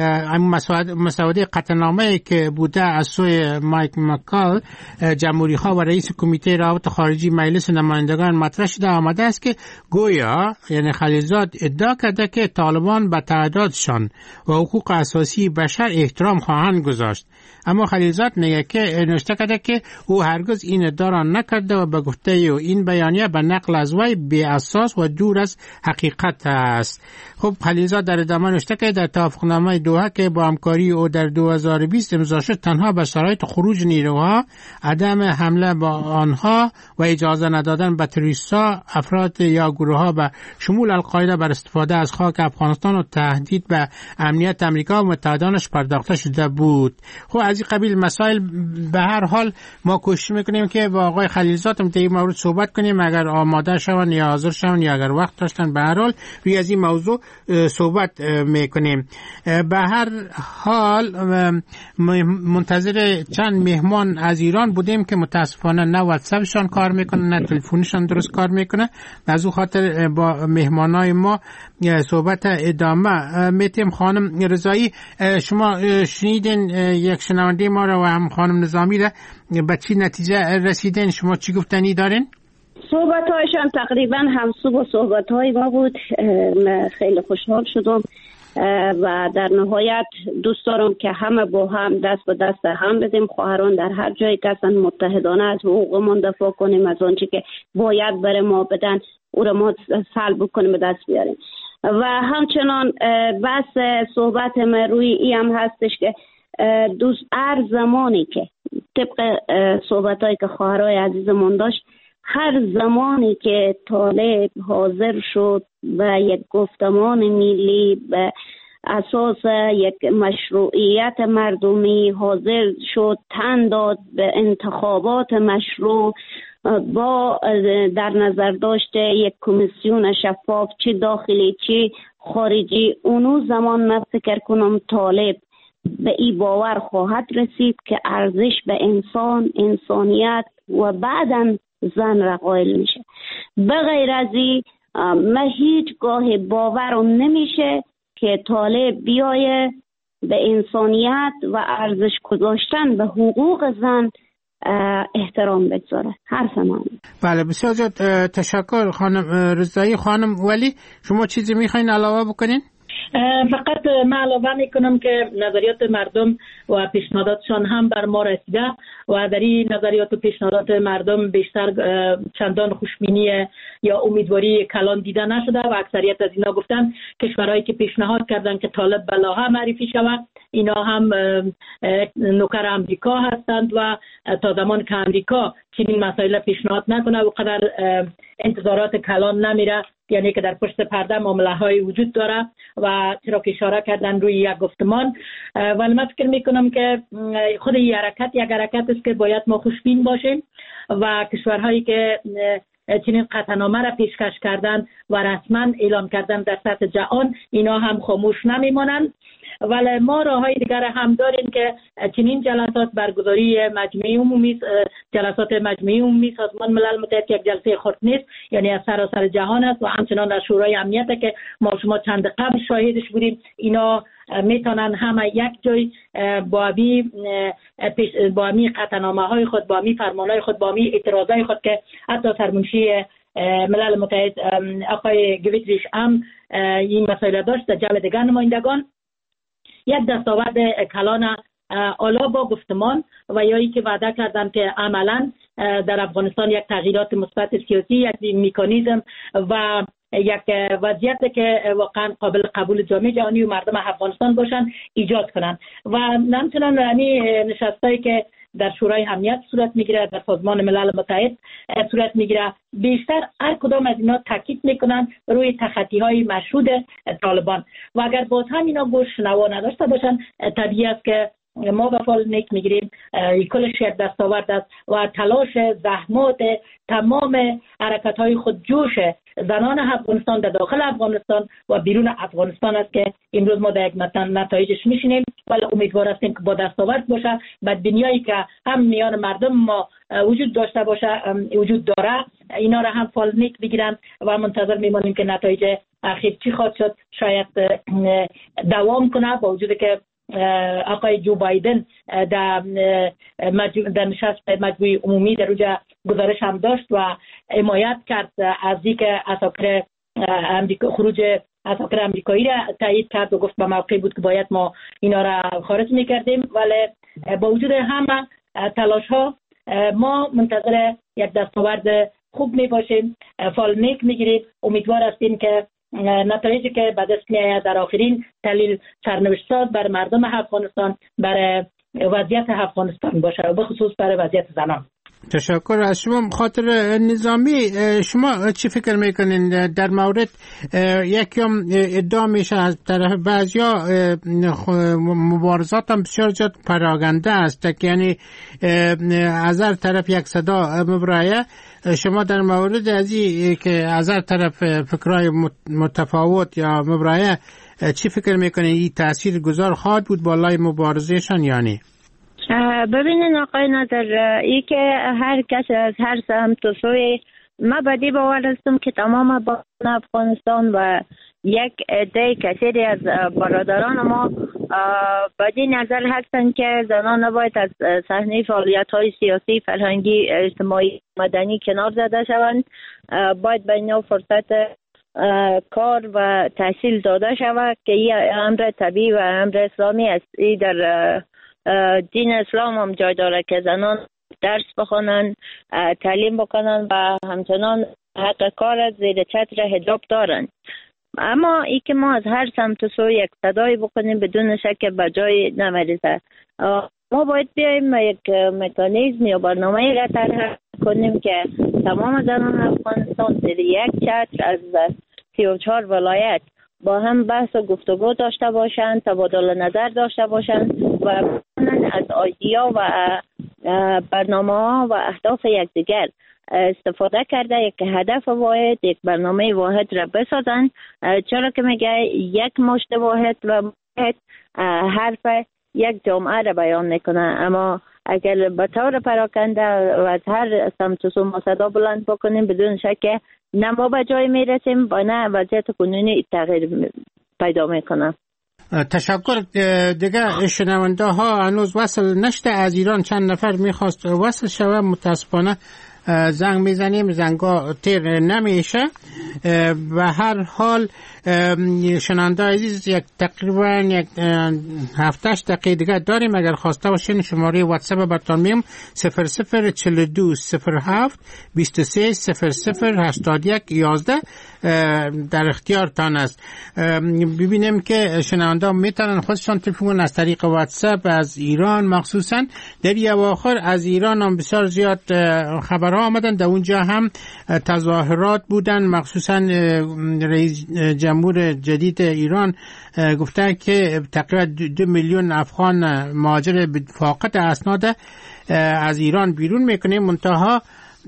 E: مسوده قطعنامه‌ای که بوده از سوی مایک مکال جمهوری ها و رئیس کمیته روابط خارجی مجلس نمایندگان مطرح شده آمده است که گویا یعنی خلیلزاد ادعا کرده که طالبان به تعهداتشان و حقوق اساسی بشر احترام خواهند گذاشت، اما خلیلزاد میگه که نوشته کرده که او هرگز این ادعا را نکرده و به گفته او این بیانیه به نقل از وی بی اساس و دور از حقیقت است. خب خلیلزاد در ادامه نوشته که در توافقنامه دوحه که با همکاری او در 2020 امضا شد تنها به شرایط خروج نیروها، عدم حمله با آنها و اجازه ندادن به تروریست‌ها، افراد یا گروه‌ها به شمول القاعده بر استفاده از خاک افغانستان و تهدید به امنیت امریکا و متحدانش پرداخته شده بود. خب از این قبیل مسائل به هر حال ما کوشش میکنیم که با آقای خلیلزاد هم در این مورد صحبت کنیم، اگر آماده شون یا حاضر شون یا اگر وقت داشتن به هر حال روی از این موضوع صحبت میکنیم. به هر حال منتظر چند مهمان از ایران بودیم که متاسفانه نه واتساپشان کار میکنه نه تلفنشان درست کار میکنه، از اون خاطر با مهمانای ما صحبت ادامه میتیم. خانم رضایی، شما شنیدین یک شنونده ما را و هم خانم نظامی را، به چی نتیجه رسیدین؟ شما چی گفتنی دارین؟
G: صحبت‌هایشان تقریبا همسو با صحبت‌های ما بود. خیلی خوشحال شدم و در نهایت دوست دارم که همه با هم دست به دست هم بدیم، خواهران در هر جایی که هستن متحدانه از حقوقمون دفاع کنیم، از آنچه که باید برای ما بدن او را ما سلب کنیم به دست بیاریم. و همچنان بس صحبت ما روی ای هم هستش که دوست هر زمانی که طبق صحبت‌هایی که خواهرای عزیزمون داشت، هر زمانی که طالب حاضر شد و یک گفتمان ملی به اساس یک مشروعیت مردمی حاضر شد، تن داد به انتخابات مشروع با در نظر داشته یک کمیسیون شفاف چه داخلی چه خارجی، اونو زمان من فکر کنم طالب به این باور خواهد رسید که ارزش به انسان، انسانیت و بعداً زن را قائل میشه. بغیر از این من هیچگاه باورم نمیشه که طالب بیایه به انسانیت و ارزش گذاشتن به حقوق زن احترام بگذاره هر زمان.
E: بله بسیار زیاد تشکر خانم رضایی. خانم ولی شما چیزی میخواین علاوه بکنین؟
F: فقط من علاوه میکنم که نظریات مردم و پیشنهاداتشان هم بر ما رسیده و در این نظریات و پیشنهادات مردم بیشتر چندان خوشبینی یا امیدواری کلان دیده نشده و اکثریت از اینا گفتن کشورهایی که پیشنهاد کردن که طالب بلاها معرفی شود اینا هم نوکر امریکا هستند و تا زمان که امریکا چنین مسائل پیشنهاد نکنه و قدر انتظارات کلان نمیره، یعنی که در پشت پرده معامله های وجود داره و چرا که اشاره کردن روی یک گفتمان. ولی من فکر میکنم که خود این حرکت یک حرکت است که باید ما خوشبین باشیم و کشورهایی که چنین قطعنامه را پیشکش کردن و رسما اعلام کردن در سطح جهان اینا هم خاموش نمیمانند. ولی ما راههای دیگر هم داریم که چنین جلسات برگزاری مجمع عمومی، جلسات مجمع عمومی سازمان ملل متحد یک جلسه خرد نیست، یعنی از سراسر جهان است و همچنان در شورای امنیت که ما شما چند قبل شاهدش بودیم، اینا میتونن همه یک جای با می قطعنامه های خود، با می فرمان های خود، با می اعتراض های خود که حتی سرمنشی ملل متحد آقای گویتریش هم این مسائل داشت در جمع دیگر نمایندگان، یک دستاورد کلان الا با گفتمان و یا ای که وعده کردن که عملا در افغانستان یک تغییرات مثبت سیاسی، یک مکانیزم و یک وضعیت که واقعا قابل قبول جامعه جهانی و مردم افغانستان باشن ایجاد کنن و همچنان نشستایی که در شورای امنیت صورت میگیره، در سازمان ملل متحد صورت میگیره، بیشتر هر کدام از اینا تاکید میکنن روی تخطی های مشهود طالبان و اگر باز هم اینا گوش شنوا نداشته باشن طبیعی است که ما به فال نیک میگیریم. کلش یک دستاورد است و تلاش زحمات تمام حرکت های خودجوش زنان افغانستان در داخل افغانستان و بیرون افغانستان است که امروز ما در یک نتایجش میشینیم، ولی امیدوار هستیم که با دستاورد باشه، بدبینیایی که هم میان مردم ما وجود داشته باشه وجود داره اینا را هم فال نیک بگیرن و منتظر میمانیم که نتایج اخیر چی خواهد شد. شاید دوام کنه با وجود که آقای جو بایدن در نشست مجمع عمومی در روز گزارش هم داشت و حمایت کرد از اینکه اساکر امریکا خروج اساکر امریکایی را تایید کرد و گفت به موقع بود که باید ما اینا را خارج میکردیم. ولی با وجود همه تلاش ها ما منتظر یک دستاورد خوب می باشیم، فال نیک میگیریم. امیدوار هستیم که نتایجی که به دست میآید در آخرین تحلیل سرنوشت ساز بر مردم افغانستان، بر وضعیت افغانستان باشه و به خصوص بر وضعیت زنان.
E: تشکر از شما. خاطر نظامی، شما چی فکر میکنین در مورد یکم ادعا میشه از طرف بعضیا مبارزات هم بسیار زیاد پراگنده است، یعنی از هر طرف یک صدا مبرایه. شما در مورد ازی که از هر طرف فکرهای متفاوت یا مبرایه چی فکر میکنین؟ این تأثیر گذار خواهد بود بالای مبارزهشان یا نه؟
D: ببینین آقای ناظر، ای که هر کس از هر سمت و سوی، ما بدی باور هستم که تمام با افغانستان و یک عده کثیری از برادران ما بدی نظر هستند که زنان نباید از صحنه فعالیت های سیاسی، فرهنگی، اجتماعی، مدنی کنار زده شوند. باید به اینا فرصت کار و تحصیل داده شود که این امر طبیعی و امر اسلامی است. ای در دین اسلام هم جای داره که زنان درس بخونن، تعلیم بکنن و همچنان حق کار زیر چتر حجاب دارن. اما ای که ما از هر سمت و سو یک صدایی بکنیم بدون شک به جای نمیرسه. ما باید بیاییم یک مکانیزم یا برنامه را طرح کنیم که تمام زنان افغانستان زیر یک چتر از 34 ولایت با هم بحث و گفتگو داشته باشند، تبادل نظر داشته باشند و از ایدیا و برنامه ها و اهداف یکدیگر استفاده کرده یک هدف واحد، یک برنامه واحد را بسازند. چرا که میگه یک مشت واحد و واحد حرف یک جامعه را بیان میکنه، اما اگر به طور پراکنده و از هر سمت و سو ما صدا بلند بکنیم بدون شک نه ما به جای میرسیم و نه وضعیت کنونی تغییر پیدا میکنه.
E: تشکر. دیگه شنونده ها هنوز وصل نشده از ایران، چند نفر میخواست وصل شوه، متاسفانه زنگ میزنیم زنگا تیر نمیشه. و هر حال شنونده عزیز تقریبا 7-8 دقیقه دیگه داریم. اگر خواسته باشین شماره واتساپ براتون میگم 0042 07 23 00 81 11 در اختیارتان است. ببینیم که شنونده میتونن خودشان تلفن از طریق واتساپ از ایران، مخصوصا در اواخر از ایران هم بسیار زیاد خبرها آمدن. در اونجا هم تظاهرات بودن، مخصوصا رئیس جمهور جدید ایران گفته که تقریبا 2 میلیون افغان مهاجر فاقد اسناد از ایران بیرون میکنه. منتها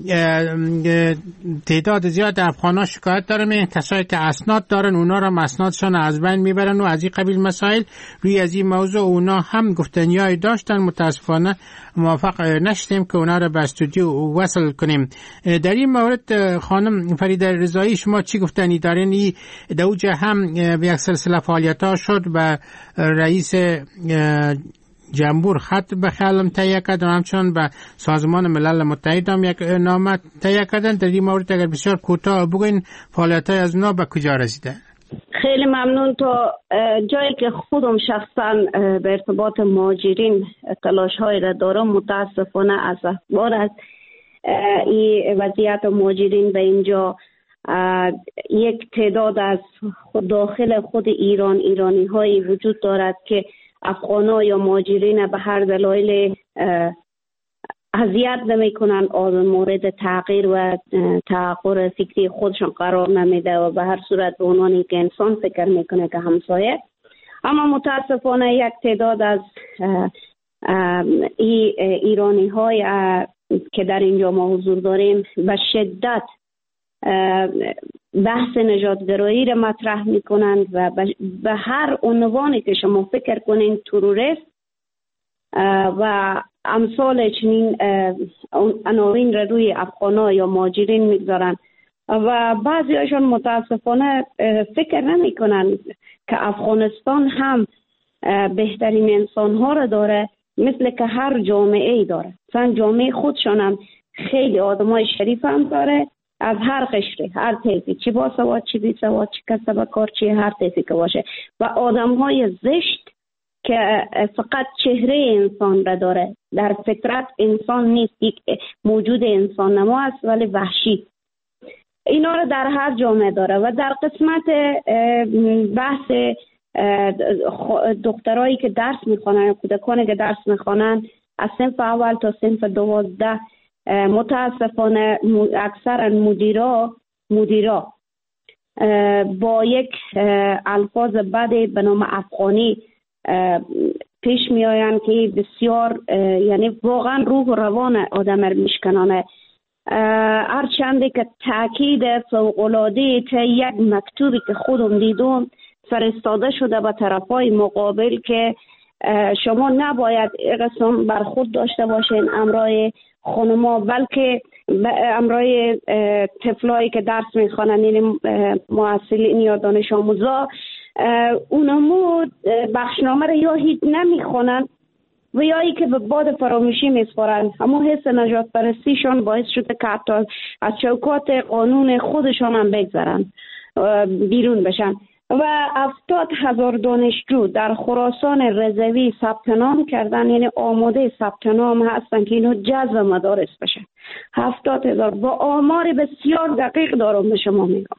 E: تعداد زیاد افغانا شکایت دارن، کسایی که اسناد دارن اونا را اسنادشان از بین میبرن و از این قبیل مسائل. روی از این موضوع اونا هم گفتنیای داشتن، متاسفانه موفق نشدیم که اونا را به استودیو وصل کنیم. در این مورد خانم فریده رضایی شما چی گفتنی دارین؟ این دوجه هم یک سلسله فعالیت ها شد و رئیس جمهور خط به خیالم تهیه کرد و همچنان به سازمان ملل متحد هم یک نامه تهیه کردن. در این مورد اگر بسیار کوتاه بگوین فعالیت های از اونا به کجا رسیده؟
G: خیلی ممنون. تا جایی که خودم شخصا به ارتباط مهاجرین تلاش های را دارم، متاسفانه از اخبار از این وضعیت مهاجرین به اینجا یک تعداد از داخل خود ایرانی هایی وجود دارد که افغان‌ها یا مهاجرین به هر دلایل اذیت نمی‌کنن، مورد تغییر و تغییر فکری خودشان قرار نمیده و به هر صورت به عنوانی که انسان فکر میکنه که همسایه. اما متاسفانه یک تعداد از ایرانی‌های که در اینجا ما حضور داریم به شدت بحث نژادگرایی را مطرح میکنند و به هر عنوانی که شما فکر کنین تروریست و امثال چنین عناوین را روی افغان‌ها یا مهاجرین میگذارند و بعضی هاشون متاسفانه فکر نمی کنند که افغانستان هم بهترین انسان‌ها را داره، مثل که هر جامعه ای داره. مثلا جامعه خودشان هم خیلی آدمای شریف هم داره، از هر قشری، هر طیفی، چی با سواد، چی بی سواد، چی کسب کار، چی هر طیفی که باشه، و آدم‌های زشت که فقط چهره انسان را داره. در فطرت انسان نیست، یک موجود انسان نما است ولی وحشی. اینا رو در هر جامعه داره. و در قسمت بحث دخترایی که درس میخوانن، کودکانی که درس میخوانن از صنف اول تا صنف 12، متاسفانه اکثر مدیرا با یک الفاظ بد به نام افغانی پیش می آیند که بسیار یعنی واقعا روح و روان آدم را میشکنانه. هرچند که تاکید فوق‌العاده تا یک مکتوبی که خودم دیدم فرستاده شده به طرفای مقابل که شما نباید قسم برخورد داشته باشین امرای خانما، بلکه امرای طفلایی که درس میخوانن، یعنی معلمین یا دانش آموزا، اونمو بخشنامه را یا هیچ نمیخوانن و یا ای که به باد فراموشی میسپارن. اما حس نجات پرستیشان باعث شده که حتی از چوکات قانون خودشان هم بگذرن، بیرون بشن. و 70,000 دانشجو در خراسان رضوی ثبت نام کردن، یعنی آماده ثبت نام هستن که اینو جذب مدارس بشن. 70,000 با آمار بسیار دقیق دارم به شما میگم،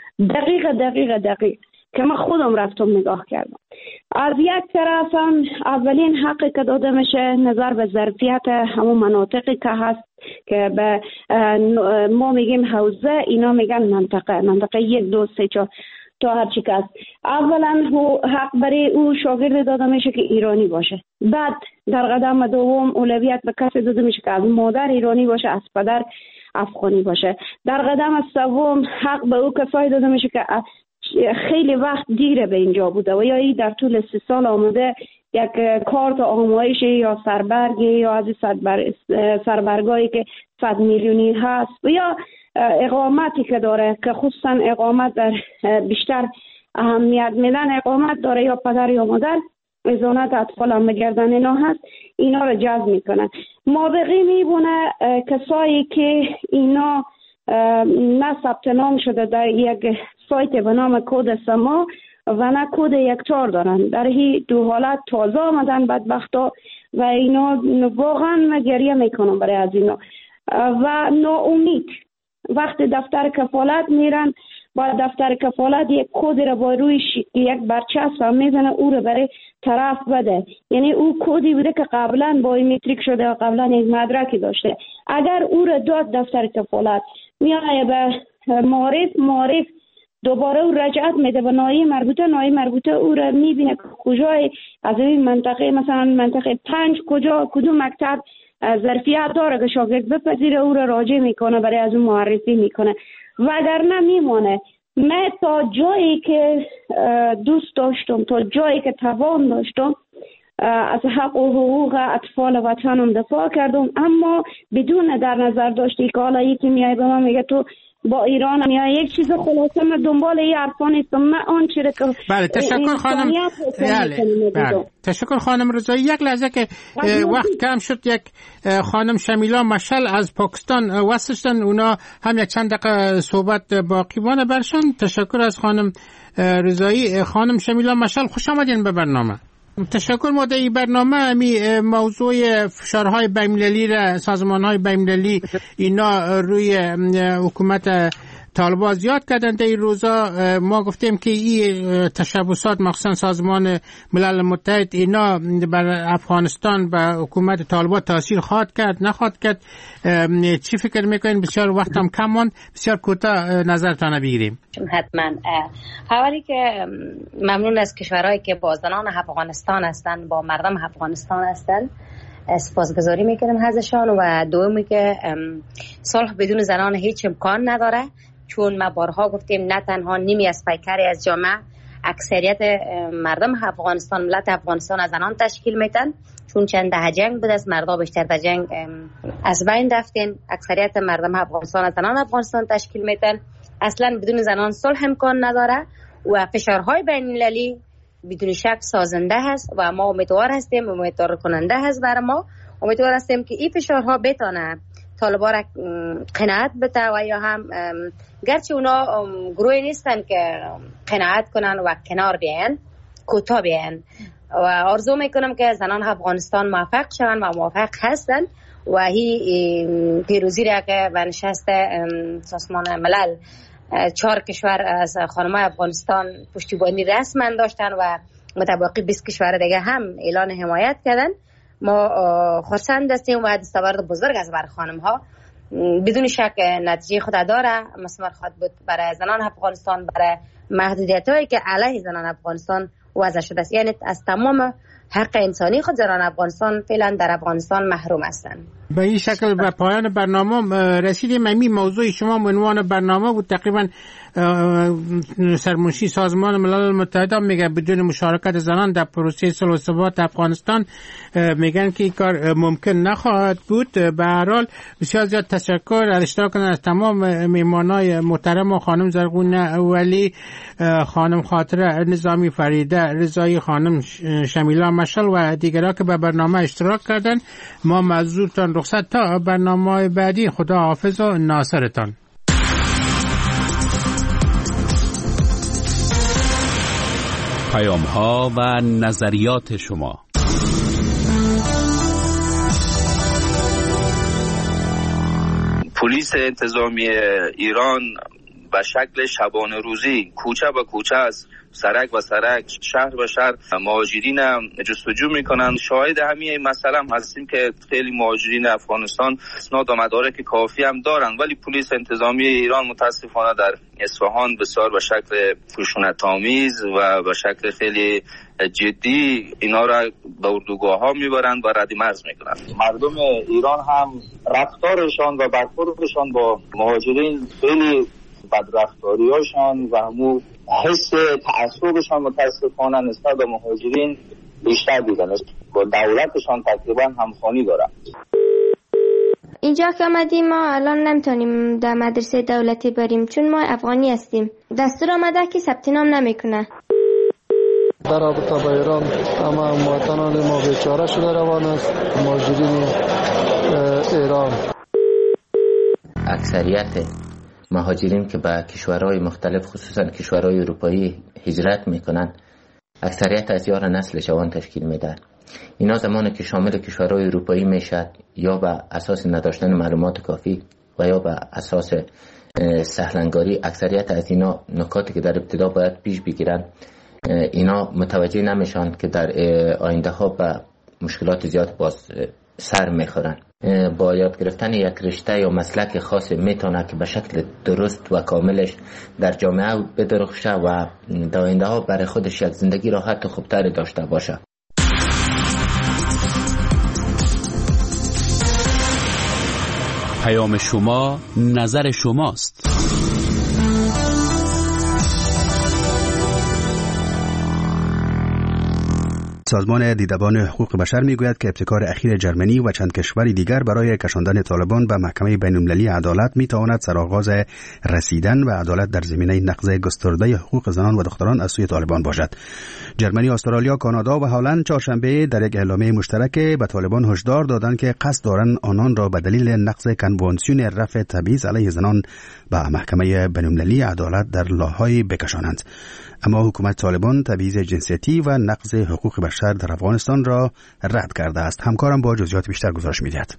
G: دقیق که من خودم رفتم نگاه کردم. از یک طرف هم اولین حقی که داده میشه نظر به ظرفیت همون مناطقی که هست که به ما میگیم حوزه، اینا میگن منطقه 1 2 3 4 تا هر چی که است. اولا حق برای او شاگرد داده میشه که ایرانی باشه. بعد در قدم دوم اولویت به کسی داده میشه که از مادر ایرانی باشه، از پدر افغانی باشه. در قدم سوم حق به او کسایی داده میشه که خیلی وقت دیره به اینجا بوده و یا ای در طول 3 سال آمده یک کارت آمایش یا سربرگی یا از سربرگایی که 100 میلیونی هست و یا اقامتی که داره که خصوصا اقامت در بیشتر اهمیت میدن اقامت داره یا پدر یا مادر، ازانت اطفال هم بگردن اینا هست، اینا رو جذب میکنن. مابقی میبونه کسایی که اینا نه ثبت نام شده در یک سایت به نام کد سما و نه کد یکتار دارن، در این دو حالت تازه آمدن بدبختا و اینا واقعا گریه میکنم برای از اینا و ناامید. وقتی دفتر کفالت میرن، با دفتر کفالت یک کد را با روی یک برچسب میزنه، او رو برای طرف بده. یعنی او کدی بوده که قبلا بایومتریک شده و قبلا یک مدرکی داشته. اگر او را داد دفتر کفالت، میایه به معرف دوباره او رجعت میده به ناحیه مربوطه او را میبینه کجای از این منطقه، مثلا منطقه 5 کدوم مکتب ظرفیت داره که شاگرد بپذیره، او را راجع میکنه، برای از اون معرفی میکنه. وگرنه میمونه. من تا جایی که دوست داشتم، تا جایی که توان داشتم، از حق و حقوق اطفال وطنم دفاع کردم، اما بدون در نظر داشتی که حالا یکی میای به من میگه تو با ایران میای یک چیز خلاصه. من دنبال این حرفا نیستم. من آنچه که
E: بله تشکر خانم. بله تشکر خانم رضایی. یک لحظه که وقت کم شد، یک خانم شمیلا مشل از پاکستان واسطن، اونا هم یک چند دقیقه صحبت باقی مانه برشون. تشکر از خانم رضایی. خانم شمیلا مشل خوش آمدین به برنامه. تشکر. مدعی برنامه موضوع فشارهای بین‌المللی را سازمان‌های بین‌المللی اینا روی حکومت طالبان زیاد کردن در این روزا. ما گفتیم که این تشبسات مخصوصا سازمان ملل متحد اینا بر افغانستان و حکومت طالبان تاثیر خواهد کرد نخواهد کرد. چی فکر میکنین؟ بسیار وقتم کم ماند، بسیار کوتاه نظرتان بگیریم.
I: حتما. اولی که ممنون از کشورهایی که با زنان افغانستان هستند، با مردم افغانستان هستند، سپاسگزاری میکنم ازشان. و دومی که صلح بدون زنان هیچ امکان نداره، چون ما بارها گفتیم نه تنها نیمی از پیکری از جامعه، اکثریت مردم افغانستان، ملت افغانستان از زنان تشکیل میتن، چون چند دهه جنگ بود از مردا بیشتر در جنگ از بین رفتن. اکثریت مردم افغانستان از زنان افغانستان تشکیل میتن. اصلا بدون زنان صلح امکان نداره و فشارهای بین المللی بدون شک سازنده هست و ما امیدوار هستیم، امیدوار کننده هست برای ما. امیدوار هستیم که این فشارها بتونه طالبان را قناعت بده و یا هم گرچه اونا گروهی نیستن که قناعت کنن و کنار بیان، کوتاه بیان. و آرزو میکنم که زنان افغانستان موفق شون و موفق هستن و هی پیروزی را که به نشست سازمان ملل 4 کشور از خانم‌های افغانستان پشتیبانی رسما داشتن و متباقی 20 کشور دیگه هم اعلان حمایت کردن. ما خرسند هستیم و دستاورد بزرگ از بر خانم‌ها بدون شک نتیجه خود داره، مثمر خواهد بود برای زنان افغانستان، برای محدودیت‌هایی که علیه زنان افغانستان وضع شده است. یعنی از تمام حق انسانی خود زنان افغانستان فعلا در افغانستان محروم هستند.
E: به این شکل به پایان برنامه رسیدیم. این موضوع شما عنوان برنامه بود. تقریبا سرمنشی سازمان ملل متحد میگه بدون مشارکت زنان در پروسه صلح و ثبات افغانستان میگن که این کار ممکن نخواهد بود. به هر حال بسیار زیاد تشکر از اشتراک از تمام میهمانای محترم، خانم زرغونه ولی، خانم خاطره نظامی، فریده رضایی، خانم شمیلا مشل و دیگران که به برنامه اشتراک کردن. ما معذورتان رخصت تا برنامه بعدی. خدا حافظ و ناصرتان.
A: پیام‌ها و نظریات شما.
J: پلیس انتظامی ایران به شکل شبانه روزی کوچه به کوچه از سرک و سرک، شهر به شهر مهاجرین جستجو میکنن. شاهد همین مسئله هم هستیم که خیلی مهاجرین افغانستان اسناد و مدارک کافی هم دارن، ولی پلیس انتظامی ایران متاسفانه در اصفهان بسیار به شکل خشونت‌آمیز و به شکل خیلی جدی اینا را به اردوگاه‌ها میبرند و ردیمرز میکنند. مردم ایران هم رفتارشان و برخوردشان با مهاجرین خیلی بدرفتاریاشان و همون حس تعصبشان متاسفانه نسبت به مهاجرین بیشتر دیدن، با دولتشان تقریبا همخوانی دارن.
K: اینجا که آمدیم ما الان نمیتونیم در مدرسه دولتی بریم چون ما افغانی هستیم. دستور آمده که ثبت نام نمیکنه.
L: در رابطه با ایران همه هموطنان ما بیچاره شده روان است. مهاجرین ایران،
M: اکثریت مهاجرین که به کشورهای مختلف خصوصا کشورهای اروپایی هجرت میکنن، اکثریت از یار نسل جوان تشکیل میدن. اینا زمانی که شامل کشورهای اروپایی میشد یا به اساس نداشتن معلومات کافی و یا به اساس سهلنگاری، اکثریت از اینا نکاتی که در ابتدا باید پیش بگیرن اینا متوجه نمیشن که در آینده ها به مشکلات زیاد باز سر میخورن. با یاد گرفتن یک رشته یا مسلک خاص میتونه که به شکل درست و کاملش در جامعه بدرخشه و در آینده ها برای خودش یک زندگی راحت و خوبتر داشته باشه.
A: پیام شما، نظر شماست.
N: سازمان دیدبان حقوق بشر میگوید که ابتکار اخیر جرمنی و چند کشور دیگر برای کشاندن طالبان به محکمه بین‌المللی عدالت میتواند سرآغاز رسیدن به عدالت در زمینه نقض گسترده حقوق زنان و دختران از سوی طالبان باشد. جرمنی، استرالیا، کانادا و هلند چهارشنبه در یک اعلامیه مشترک به طالبان هشدار دادند که قصد دارند آنان را به دلیل نقض کنوانسیون رفع تبعیض علیه زنان به محکمه بین‌المللی عدالت در لاهای بکشانند. اما حکومت طالبان تبعیض جنسیتی و نقض حقوق بشر در افغانستان را رد کرده است. همکارم با جزئیات بیشتر گزارش می‌دهد.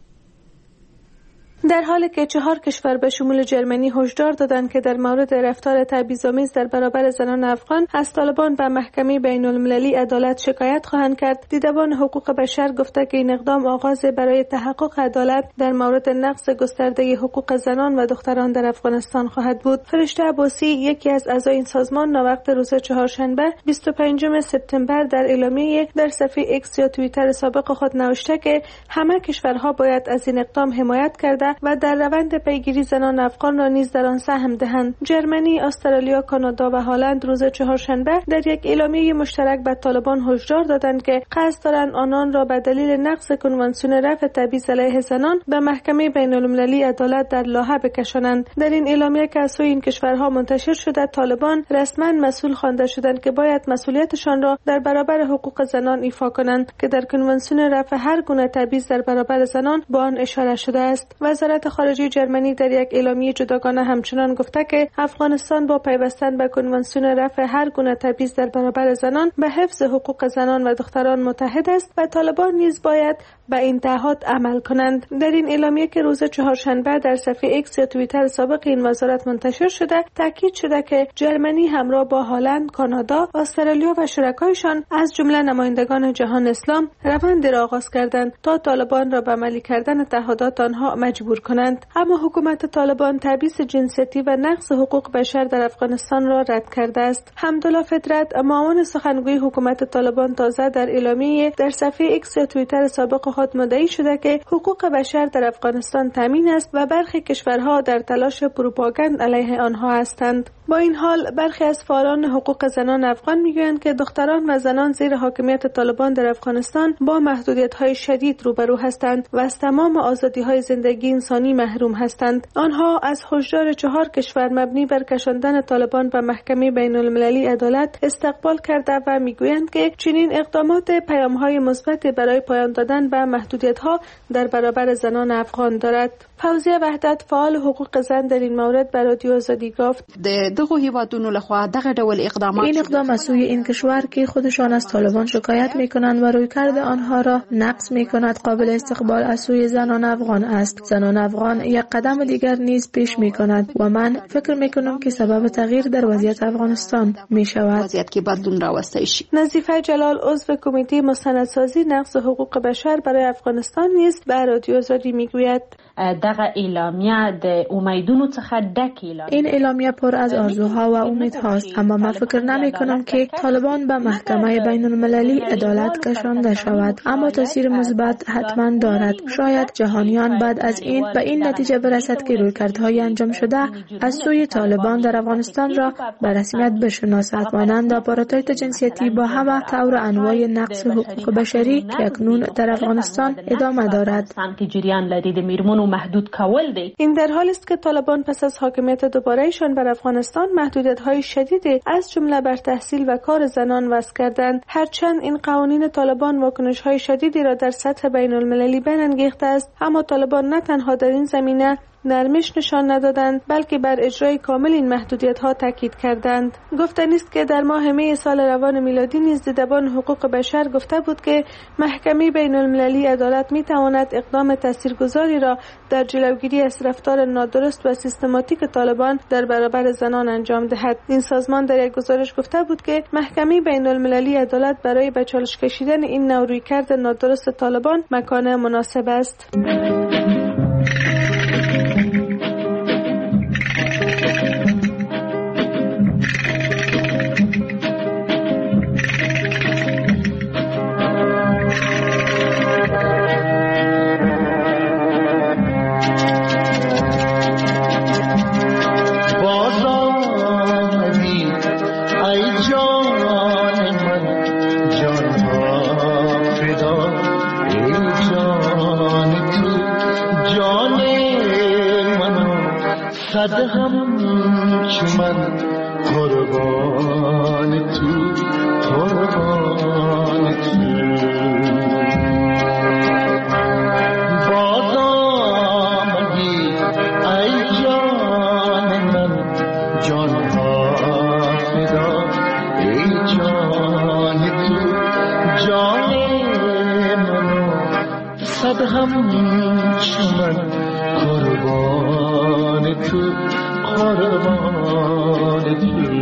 O: در حالی که 4 کشور به شمول جرمنی هشدار دادند که در مورد رفتار تبعیض‌آمیز در برابر زنان افغان از طالبان به محکمه بین‌المللی عدالت شکایت خواهند کرد، دیدبان حقوق بشر گفته که این اقدام آغاز برای تحقق عدالت در مورد نقض گسترده حقوق زنان و دختران در افغانستان خواهد بود. فرشته عباسی، یکی از اعضای این سازمان، ناوقت روز چهارشنبه 25 سپتامبر در اعلامیه در صفحه ایکس یا توییتر سابق خود نوشته که همه کشورها باید از این اقدام حمایت کرده و در روند پیگیری زنان افغان را نیز در آن سهم دهند. جرمنی، استرالیا، کانادا و هلند روز چهارشنبه در یک اعلامیه مشترک به طالبان هشدار دادند که قصد دارند آنان را به دلیل نقض کنوانسیون رفع تبعیض علیه زنان به محکمه بین‌المللی عدالت در لاهه بکشانند. در این اعلامیه که از سوی این کشورها منتشر شده، طالبان رسما مسئول خوانده شدند که باید مسئولیتشان را در برابر حقوق زنان ایفا کنند که در کنوانسیون رفع هر گونه تبعیض در برابر زنان به آن اشاره شده است. وزارت خارجه جرمنی در یک اعلامیه جداگانه همچنان گفته که افغانستان با پیوستن به کنوانسیون رفع هر گونه تبعیض در برابر زنان به حفظ حقوق زنان و دختران متحد است و طالبان نیز باید به این تعهد عمل کنند. در این اعلامیه که روز چهارشنبه در صفحه ایکس یا توییتر سابق این وزارت منتشر شده، تاکید شده که جرمنی همراه با هلند، کانادا، استرالیا و شرکایشان از جمله نمایندگان جهان اسلام روندی را آغاز کردند تا طالبان را به عملی کردن تعهدات آنها مجبور کنند. اما حکومت طالبان تبعیض جنسیتی و نقض حقوق بشر در افغانستان را رد کرده است. حمدالله فطرت، معاون سخنگوی حکومت طالبان، تازه در اعلامیه در صفحه ایکس یا توییتر سابق خود مدعی شده که حقوق بشر در افغانستان تامین است و برخی کشورها در تلاش پروپاگاند علیه آنها هستند. با این حال برخی از فعالان حقوق زنان افغان میگویند که دختران و زنان زیر حاکمیت طالبان در افغانستان با محدودیت‌های شدید روبرو هستند و از تمام آزادی‌های زندگی انسانی محروم هستند. آنها از هشدار 4 کشور مبنی بر کشاندن طالبان به محکمه بین‌المللی عدالت استقبال کرده و میگویند که چنین اقدامات پیام‌های مثبت برای پایان دادن به محدودیت‌ها در برابر زنان افغان دارد. فوزیه وحدت، فعال حقوق زن، در این مورد به رادیو آزادی گفت:
P: دغه هیوادونو لخوا دغه ډول اقدامات
O: این اقدام از سوی این کشور که خودشان از طالبان شکایت میکنند و رویکرد آنها را نقض میکند قابل استقبال از سوی زنان افغان است. زنان افغان یک قدم دیگر نیز پیش میکند و من فکر میکنم که سبب تغییر در وضعیت افغانستان میشود.
P: وضعیت که بدلون راوسته شي.
O: نظیفه جلال، عضو کمیته مستندسازی نقض حقوق بشر برای افغانستان نیز به رادیو آزادی میگوید:
Q: دغه اعلامیه د امیدونو څخه ډک اعلامیه.
O: این اعلامیه پر از آرزوها و امیدهاست، اما من فکر نمی کنم که طالبان به محکمه بین المللی عدالت کشانده شود، اما تاثیر مثبت حتما دارد. شاید جهانیان بعد از این به این نتیجه برسد که رویکردهای انجام شده از سوی طالبان در افغانستان را به رسمیت بشناسد، مانند آپارتاید جنسیتی با همه طور انواع نقض حقوق بشری که اکنون در افغانستان ادامه دارد.
Q: که جریان لري د میرمنو و محدود کول دی.
O: این در حالی است که طالبان پس از حاکمیت دوباره‌ایشان بر افغانستان محدودیت‌های شدیدی از جمله بر تحصیل و کار زنان وضع کردند. هرچند این قوانین طالبان واکنش‌های شدیدی را در سطح بین‌المللی برانگیخته است، اما طالبان نه تنها در این زمینه نرمش نشان ندادند بلکه بر اجرای کامل این محدودیت‌ها تاکید کردند. گفتنی است که در ماه می سال روان میلادی نیز دیدبان حقوق بشر گفته بود که محکمه بین‌المللی عدالت می‌تواند اقدام تاثیرگذاری را در جلوگیری از رفتار نادرست و سیستماتیک طالبان در برابر زنان انجام دهد. این سازمان در یک گزارش گفته بود که محکمه بین‌المللی عدالت برای به چالش کشیدن این نوع رویکرد نادرست طالبان مکان مناسب است.
R: صد هم چمن قربان تو قربان تو باز آمدی ای جان من جان ها فدا ای جان تو جان منو صد هم چمن قربان تو قربان تو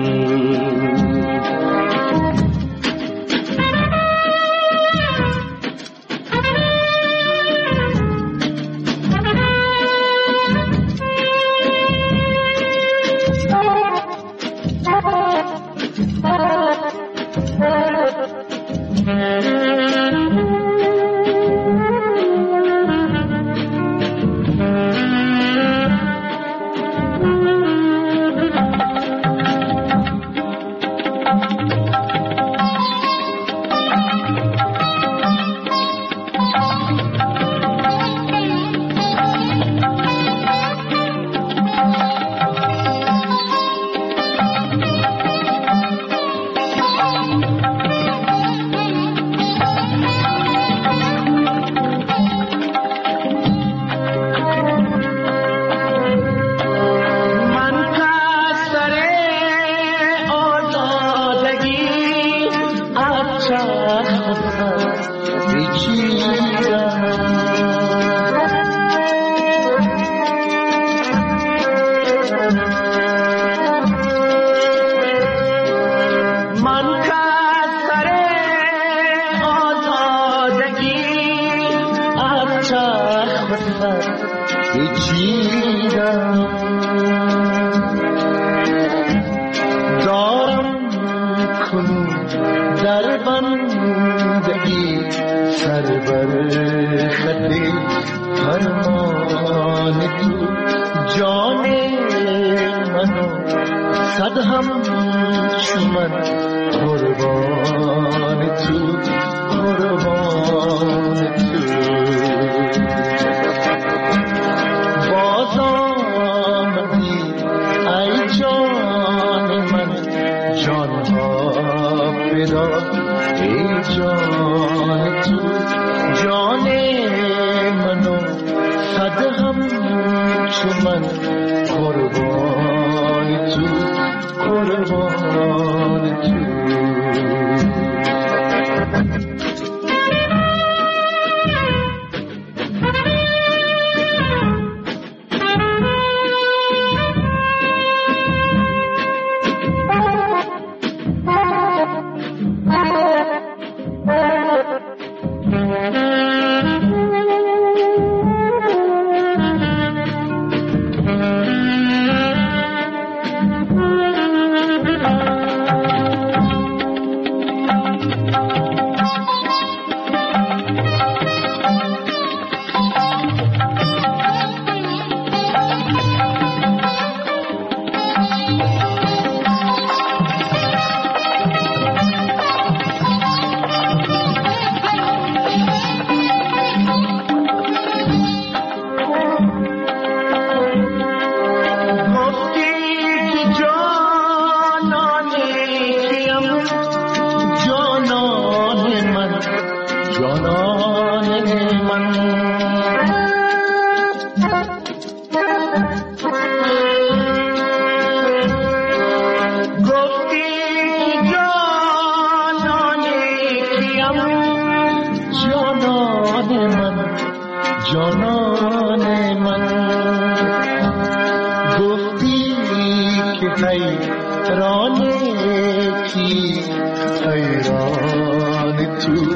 R: حیران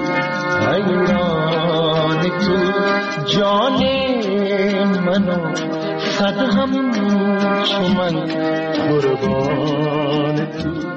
R: تو جان منو صد هم چو من قربان تو